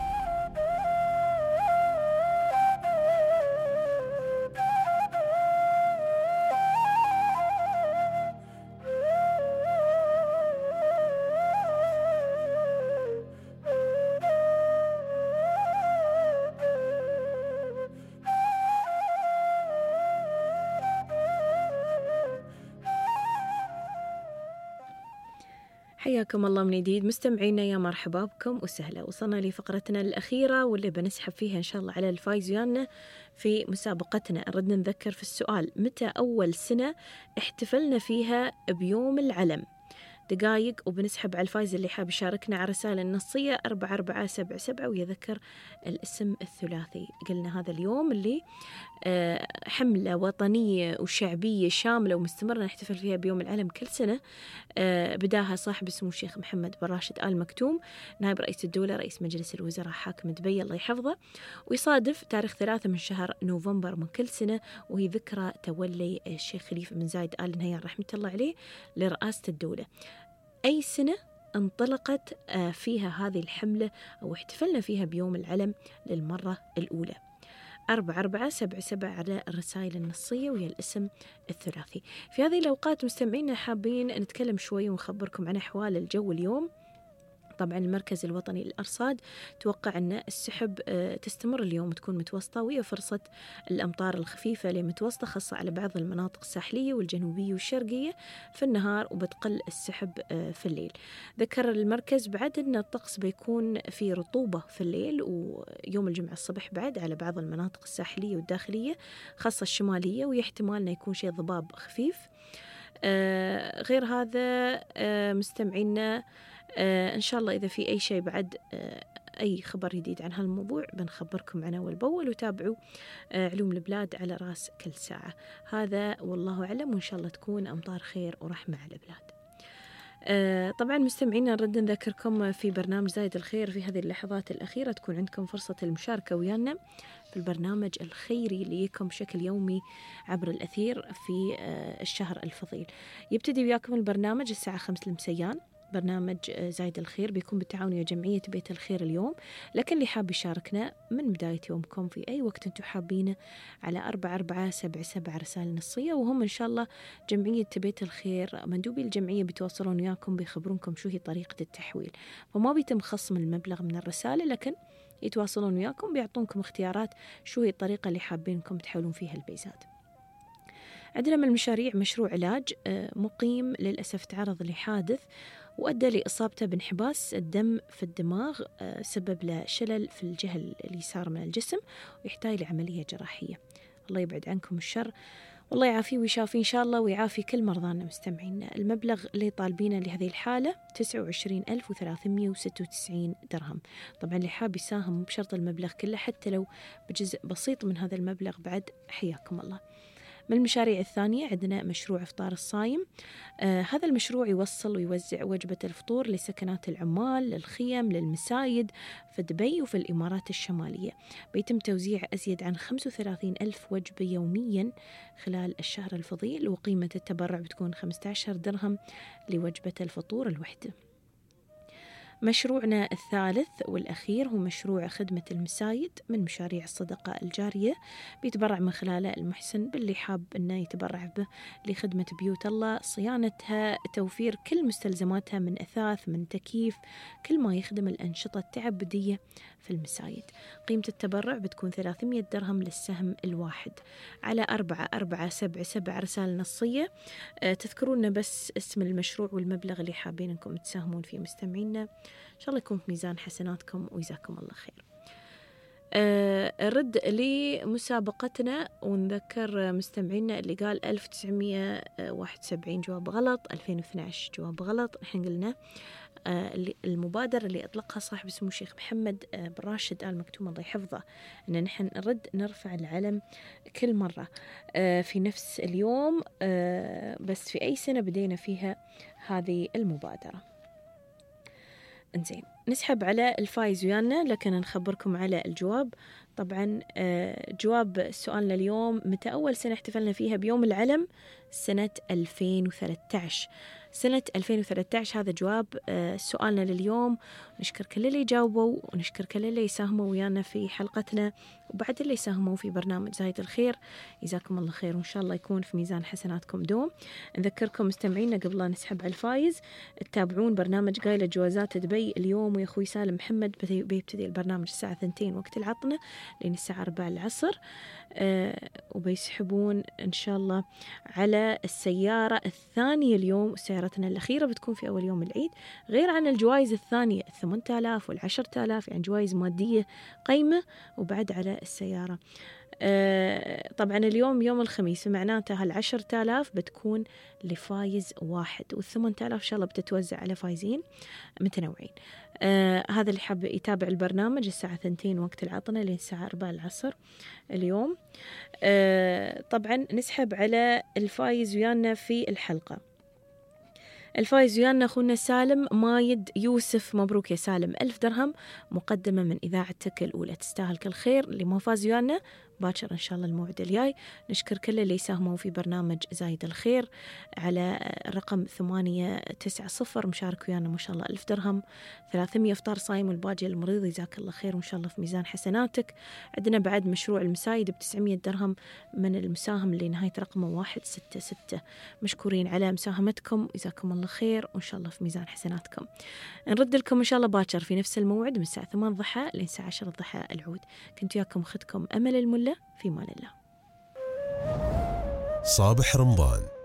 حياكم الله من جديد مستمعينا، يا مرحبا بكم وسهلا. وصلنا لفقرتنا الأخيرة واللي بنسحب فيها إن شاء الله على الفايز ويانا في مسابقتنا. ردنا نذكر في السؤال: متى أول سنة احتفلنا فيها بيوم العلم؟ دقايق وبنسحب على الفايز اللي حاب يشاركنا على رسالة النصية أربعة أربعة سبعة سبعة ويذكر الاسم الثلاثي. قلنا هذا اليوم اللي حملة وطنية وشعبية شاملة ومستمرة نحتفل فيها بيوم العلم كل سنة، بداها صاحب سمو الشيخ محمد بن راشد آل مكتوم، نائب رئيس الدولة رئيس مجلس الوزراء حاكم دبي الله يحفظه، ويصادف تاريخ ثلاثة من شهر نوفمبر من كل سنة، وهي ذكرى تولي الشيخ خليفة بن زايد آل نهيان رحمة الله عليه لرئاسة الدولة. أي سنة انطلقت فيها هذه الحملة أو احتفلنا فيها بيوم العلم للمرة الأولى؟ أربعة أربعة سبعة سبعة على الرسائل النصية ويا الاسم الثلاثي. في هذه الأوقات مستمعينا حابين نتكلم شوي ونخبركم عن أحوال الجو اليوم. طبعا المركز الوطني للأرصاد توقع أن السحب تستمر اليوم، تكون متوسطة، وهي فرصة الأمطار الخفيفة لمتوسطة خاصة على بعض المناطق الساحلية والجنوبية والشرقية في النهار، وبتقل السحب في الليل. ذكر المركز بعد أن الطقس بيكون في رطوبة في الليل، ويوم الجمعة الصبح بعد على بعض المناطق الساحلية والداخلية خاصة الشمالية، ويحتمال أن يكون شيء ضباب خفيف. آه غير هذا آه مستمعينا آه إن شاء الله إذا في أي شيء بعد آه أي خبر جديد عن هالموضوع بنخبركم عنه أول بأول، وتابعوا علوم البلاد على رأس كل ساعة. هذا والله أعلم، وإن شاء الله تكون أمطار خير ورحمة على البلاد. آه طبعا مستمعينا، نرد نذكركم في برنامج زايد الخير في هذه اللحظات الأخيرة تكون عندكم فرصة المشاركة ويانا في البرنامج الخيري اللي يكم بشكل يومي عبر الأثير في آه الشهر الفضيل. يبتدي وياكم البرنامج الساعة خمس المسيان. برنامج زايد الخير بيكون بالتعاون ويا جمعية بيت الخير اليوم، لكن اللي حاب يشاركنا من بداية يومكم في أي وقت انتم حابينه على أربعة أربعة سبعة سبعة رسائل نصية، وهم إن شاء الله جمعية بيت الخير مندوبي الجمعية بيتواصلون وياكم بيخبرونكم شو هي طريقة التحويل، فما بيتم خصم المبلغ من الرسالة، لكن يتواصلون وياكم بيعطونكم اختيارات شو هي الطريقة اللي حابينكم تحولون فيها البيزات. عندنا من المشاريع مشروع علاج مقيم للأسف تعرض لحادث وأدى لإصابته بانحباس الدم في الدماغ، سبب له شلل في الجهة اليسار من الجسم ويحتاج لعملية جراحية. الله يبعد عنكم الشر والله يعافيه ويشافي إن شاء الله ويعافي كل مرضانا مستمعينا. المبلغ اللي طالبينه لهذه الحالة تسعة وعشرين ألف وثلاثمية وستة وتسعين درهم. طبعا اللي حاب يساهم بشرط المبلغ كله، حتى لو بجزء بسيط من هذا المبلغ بعد حياكم الله. من المشاريع الثانية عندنا مشروع إفطار الصايم. آه هذا المشروع يوصل ويوزع وجبة الفطور لسكنات العمال، للخيم، للمسايد في دبي وفي الإمارات الشمالية. بيتم توزيع أزيد عن خمسة وثلاثين ألف وجبة يوميا خلال الشهر الفضيل، وقيمة التبرع بتكون خمسة عشر درهم لوجبة الفطور الوحدة. مشروعنا الثالث والأخير هو مشروع خدمة المسايد من مشاريع الصدقة الجارية، بيتبرع من خلاله المحسن باللي حاب أنه يتبرع به لخدمة بيوت الله، صيانتها، توفير كل مستلزماتها من أثاث، من تكييف، كل ما يخدم الأنشطة التعبدية في المسايد. قيمة التبرع بتكون ثلاثمية درهم للسهم الواحد على أربعة أربعة سبعة سبعة رسالة نصية. أه تذكرونا بس اسم المشروع والمبلغ اللي حابين أنكم تساهمون فيه مستمعينا، إن شاء الله يكون في ميزان حسناتكم ويجزاكم الله خير. أه رد لمسابقتنا ونذكر مستمعينا اللي قال ألف وتسعمية وواحد وسبعين جواب غلط، ألفين واثني عشر جواب غلط. نحن قلنا آه المبادرة اللي أطلقها صاحب سمو الشيخ محمد آه بن راشد آل مكتوم الله يحفظه، أن نحن نرد نرفع العلم كل مرة آه في نفس اليوم، آه بس في أي سنة بدينا فيها هذه المبادرة. انزين نسحب على الفايز ويانا، لكن نخبركم على الجواب. طبعا آه جواب سؤالنا اليوم، متى أول سنة احتفلنا فيها بيوم العلم؟ سنة ألفين وثلاثة عشر. سنة ألفين وثلاثة عشر هذا جواب آه سؤالنا لليوم. نشكر كل اللي جاوبوا ونشكر كل اللي يساهموا ويانا في حلقتنا، وبعد اللي يساهموا في برنامج زايد الخير. جزاكم الله خير وإن شاء الله يكون في ميزان حسناتكم دوم. نذكركم مستمعينا قبل لا نسحب على الفايز، تتابعون برنامج قايلة جوازات دبي اليوم، ويا أخوي سالم محمد بيبتدي البرنامج الساعة اثنتين وقت العطنة لين الساعة أربعة العصر، آه وبيسحبون إن شاء الله على السيارة الثانية اليوم. سيارتنا الأخيرة بتكون في أول يوم العيد، غير عن الجوائز الثانية الثمانية آلاف والعشرة آلاف، يعني جوائز مادية قيمة، وبعد على السيارة. آه طبعا اليوم يوم الخميس، معناته هالعشرة آلاف بتكون لفايز واحد، والثمانية آلاف إن شاء الله بتتوزع على فايزين متنوعين. آه هذا اللي حاب يتابع البرنامج الساعة اثنتين وقت العطنة لين الساعة أربعة العصر اليوم. آه طبعا نسحب على الفايز ويانا في الحلقة. الفايز ويانا أخونا سالم مايد يوسف، مبروك يا سالم، ألف درهم مقدمة من إذاعتك الأولى، تستاهل كل خير. اللي ما فاز ويانا باكر إن شاء الله الموعد الجاي. نشكر كل اللي يساهموا في برنامج زايد الخير على رقم ثمانية تسعة صفر، مشارك ويانا ما شاء الله ألف درهم، ثلاثمية إفطار صايم والباقي المريض. جزاك الله خير وإن شاء الله في ميزان حسناتك. عندنا بعد مشروع المسايد بتسعمية درهم من المساهم اللي نهاية رقمه واحد ستة ستة. مشكورين على مساهمتكم، جزاكم الله خير وإن شاء الله في ميزان حسناتكم. نرد لكم إن شاء الله باكر في نفس الموعد من الساعة ثمانية ضحى لين الساعة عشرة ضحى العود. كنت وياكم أختكم أمل الملا، في مان الله. صابح رمضان